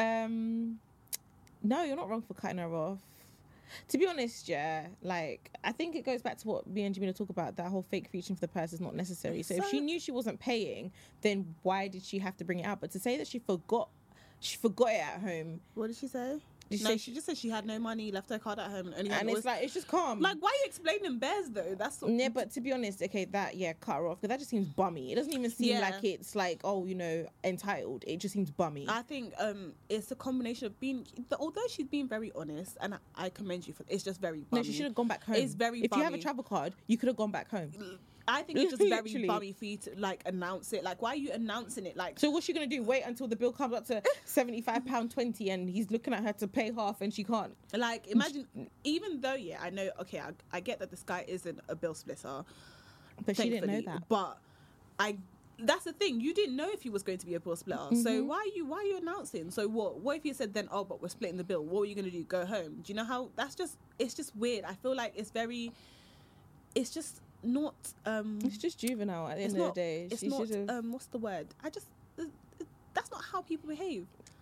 um no, you're not wrong for cutting her off. To be honest, yeah, like I think it goes back to what me and Jamila talk about. That whole fake reaching for the purse is not necessary. So, if So- she knew she wasn't paying, then why did she have to bring it out? But to say that she forgot, she forgot it at home. What did she say? Did she no, say she just said she had no money, left her card at home, and only had And an it's Oyster- like it's just calm. like, why are you explaining bears though? That's what, Yeah, but to be honest, okay, that yeah, cut her off because that just seems bummy. It doesn't even seem Yeah. like it's like oh, you know, entitled. It just seems bummy. I think um, it's a combination of being. The, although she's being very honest, and I, I commend you for. It's just very. no, Bummy. she should have gone back home. It's very If you have a bummy. travel card, you could have gone back home. I think it's just very Literally. bummy for you to like announce it. Like, why are you announcing it? Like, So what's she gonna do? Wait until the bill comes up to seventy five pound twenty, and he's looking at her to pay half, and she can't. like imagine. Even though, yeah, I know. Okay, I, I get that this guy isn't a bill splitter. But she didn't know thankfully, that. But I. That's the thing. You didn't know if he was going to be a bill splitter. So Mm-hmm. why are you why are you announcing? So what? What if you said then? Oh, but we're splitting the bill. What are you going to do? Go home? Do you know how? That's just. It's just weird. I feel like it's very. It's just not. Um, It's just juvenile at the it's end not. of the day. It's She not. should've- Um, what's the word? I just. It, it, that's not how people behave.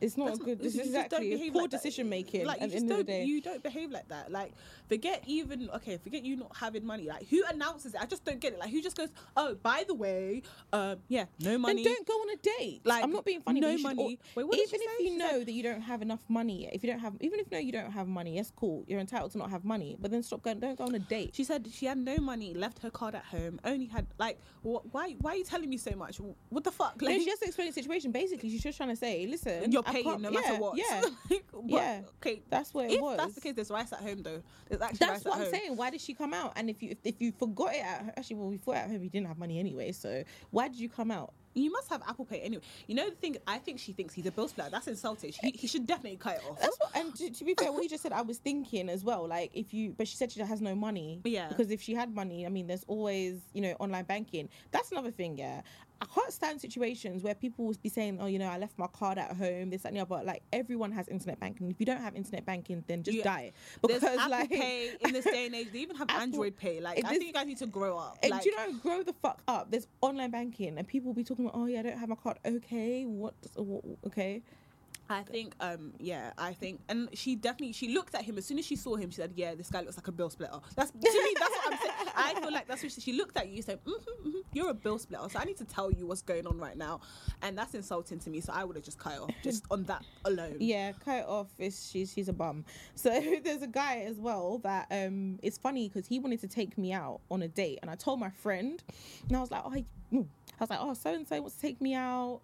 It's not That's good. not- This you is just don't exactly it's behave poor like that. decision making. Like, you at the just end of the don't, day. you don't behave like that. Like, forget even, okay, forget you not having money. Like, who announces it? I just don't get it. Like, who just goes, oh, by the way, um, yeah, no money. Then don't go on a date. Like, I'm not being funny. no but you should money. al- Wait, what did even she if say? you She know said- that you don't have enough money, if you don't have, even if you know you don't have money, yes, cool. You're entitled to not have money, but then stop going. Don't go on a date. She said she had no money, left her card at home, only had, like, wh- why Why are you telling me so much? What the fuck? No, Like, she just explained the situation. Basically, she's just trying to say, listen, you're I paying can't- no yeah, matter what. Yeah, Like, but, Yeah. Okay. that's what it If was. that's the case, there's rice at home, though. There's actually That's rice what at I'm home. saying. Why did she come out? And if you if, if you forgot it at actually, well, we thought at home you didn't have money anyway. So why did you come out? You must have Apple Pay anyway. You know the thing? I think she thinks he's a bill splitter. That's insulting. He, he should definitely cut it off. That's what. And to, to be fair, what you just said, I was thinking as well. Like if you, but she said she has no money. Yeah. Because if she had money, I mean, there's always you know online banking. That's another thing. Yeah. I can't stand situations where people will be saying, oh, you know, I left my card at home, this, that, and the other. Like, everyone has internet banking. If you don't have internet banking, then just You- die. There's Because, Apple like, Pay in this day and age. They even have Apple- Android Pay. Like, it I is- think you guys need to grow up. and Like, do you know, grow the fuck up. There's online banking, and people will be talking about, oh, yeah, I don't have my card. Okay, what? what okay. I think, um, yeah, I think, and she definitely, she looked at him as soon as she saw him. She said, "Yeah, this guy looks like a bill splitter." That's to me. That's what I'm saying. I feel like that's what she, she looked at you. Said, mm-hmm, mm-hmm, "You're a bill splitter." So I need to tell you what's going on right now, and that's insulting to me. So I would have just cut it off just on that alone. Yeah, cut it off. Is she's she's a bum. So there's a guy as well that um it's funny because he wanted to take me out on a date, and I told my friend, and I was like, oh, I, I was like, oh, so and so wants to take me out.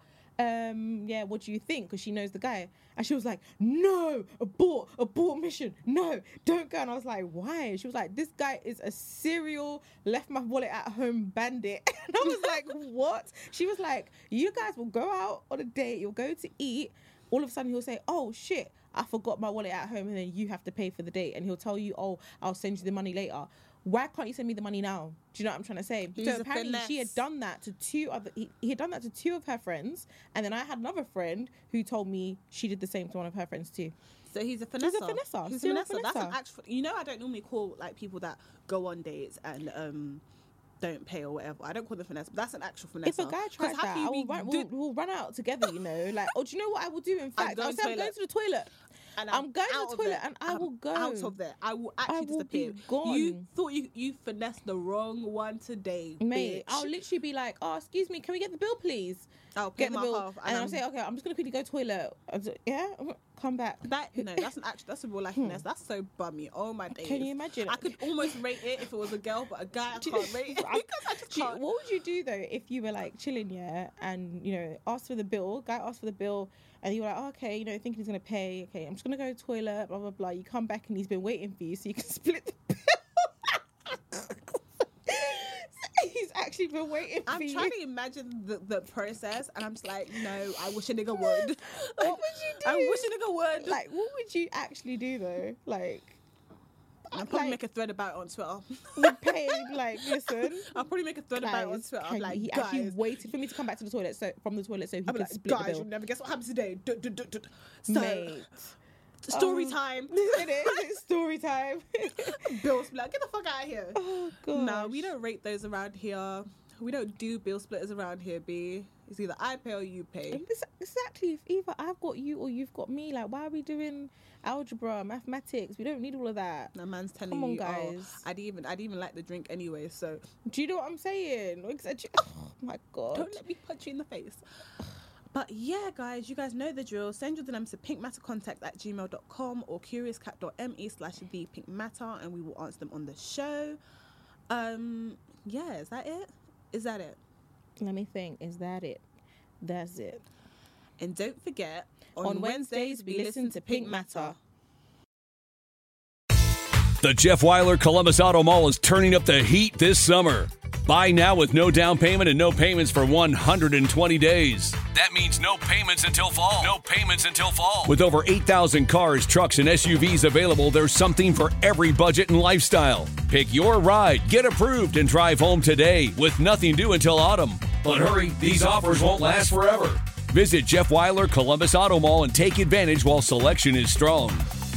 Um, yeah, what do you think? Because she knows the guy, and she was like, no, abort, abort mission, no, don't go. And I was like, why? She was like, this guy is a serial left my wallet at home bandit. And I was like, what? She was like, you guys will go out on a date, you'll go to eat. All of a sudden he'll say, oh shit, I forgot my wallet at home, and then you have to pay for the date, and he'll tell you, oh, I'll send you the money later. Why can't you send me the money now? Do you know what I'm trying to say? He's so a apparently she had finesse. done that to two other he, he had done that to two of her friends, and then I had another friend who told me she did the same to one of her friends too. So he's a finesser. He's a finesser, He's a serial finesser. That's an finesser. actual. You know, I don't normally call like people that go on dates and um don't pay or whatever. I don't call them finesse, but that's an actual finesse. If a guy tries that, I will run, we'll, we'll run out together, you know. Like, oh, do you know what I will do? In fact, going I'll say I'm going toilet. to the toilet. And I'm going to out the of toilet there. and I I'm will go. out of there. I will actually I will be disappear. gone. You thought you you finessed the wrong one today, Mate, bitch. I'll literally be like, oh, excuse me, can we get the bill, please? I'll pay Get the my bill. half, And, I'll I'm- say, okay, I'm just going to quickly go toilet. I was like, yeah, come back. That no, that's an actual that's a real life finesse. That's so bummy. Oh my days. Can you imagine? I could almost rate it if it was a girl, but a guy I Do you- can't rate it I- because I just Do you- can't. what would you do though if you were like chilling, yeah, and you know, asked for the bill, guy asked for the bill, and you were like, oh, okay, you know, thinking he's gonna pay, okay, I'm just gonna go to the toilet, blah blah blah. You come back and he's been waiting for you, so you can split the bill. He's actually been waiting for I'm you. trying to imagine the, the process, and I'm just like, no, I wish a nigga would. What would you do? I wish a nigga would. Like, what would you actually do though? Like, I'll probably like- make a thread about it on Twitter. we paid, like, listen. I'll probably make a thread about it on Guys, Twitter. I'm can like, you- he guys, actually waited for me to come back to the toilet, so from the toilet, so he I'll be could like, split guys, the you'll bill. never guess what happens today. Du- du- du- du- du. So, Mate, story Oh. time. it is. It's story time. Bill splitter. Get the fuck out of here. Oh god. No, we don't rate those around here. We don't do bill splitters around here, B. It's either I pay or you pay. Exactly. If either I've got you or you've got me, like, why are we doing algebra, mathematics? We don't need all of that. No man's telling Come on, you, guys. oh, I'd even, I'd even like the drink anyway. So Do you know what I'm saying? Exactly. Oh my god. don't let me punch you in the face. But yeah, guys, you guys know the drill. Send your dilemmas to pinkmattercontact at gmail dot com or curiouscat.me slash the pink matter, and we will answer them on the show. Um, yeah, is that it? Is that it? Let me think. Is that it? That's it. And don't forget, on, On Wednesdays, we listen to Pink Matter. The Jeff Weiler Columbus Auto Mall is turning up the heat this summer. Buy now with no down payment and no payments for one hundred twenty days. That means no payments until fall. No payments until fall. With over eight thousand cars, trucks, and S U Vs available, there's something for every budget and lifestyle. Pick your ride, get approved, and drive home today with nothing due until autumn. But hurry, these offers won't last forever. Visit Jeff Weiler Columbus Auto Mall and take advantage while selection is strong.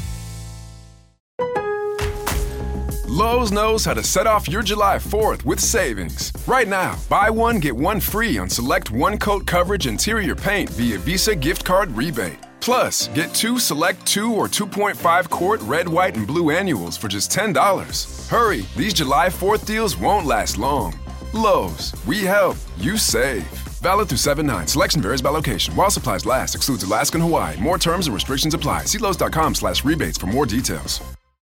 Lowe's knows how to set off your July fourth with savings. Right now, buy one, get one free on select one-coat coverage interior paint via Visa gift card rebate. Plus, get two select two or two point five quart red, white, and blue annuals for just ten dollars. Hurry, these July fourth deals won't last long. Lowe's, we help, you save. Valid through seven nine. Selection varies by location. While supplies last, excludes Alaska and Hawaii. More terms and restrictions apply. See Lowe's.com slash rebates for more details.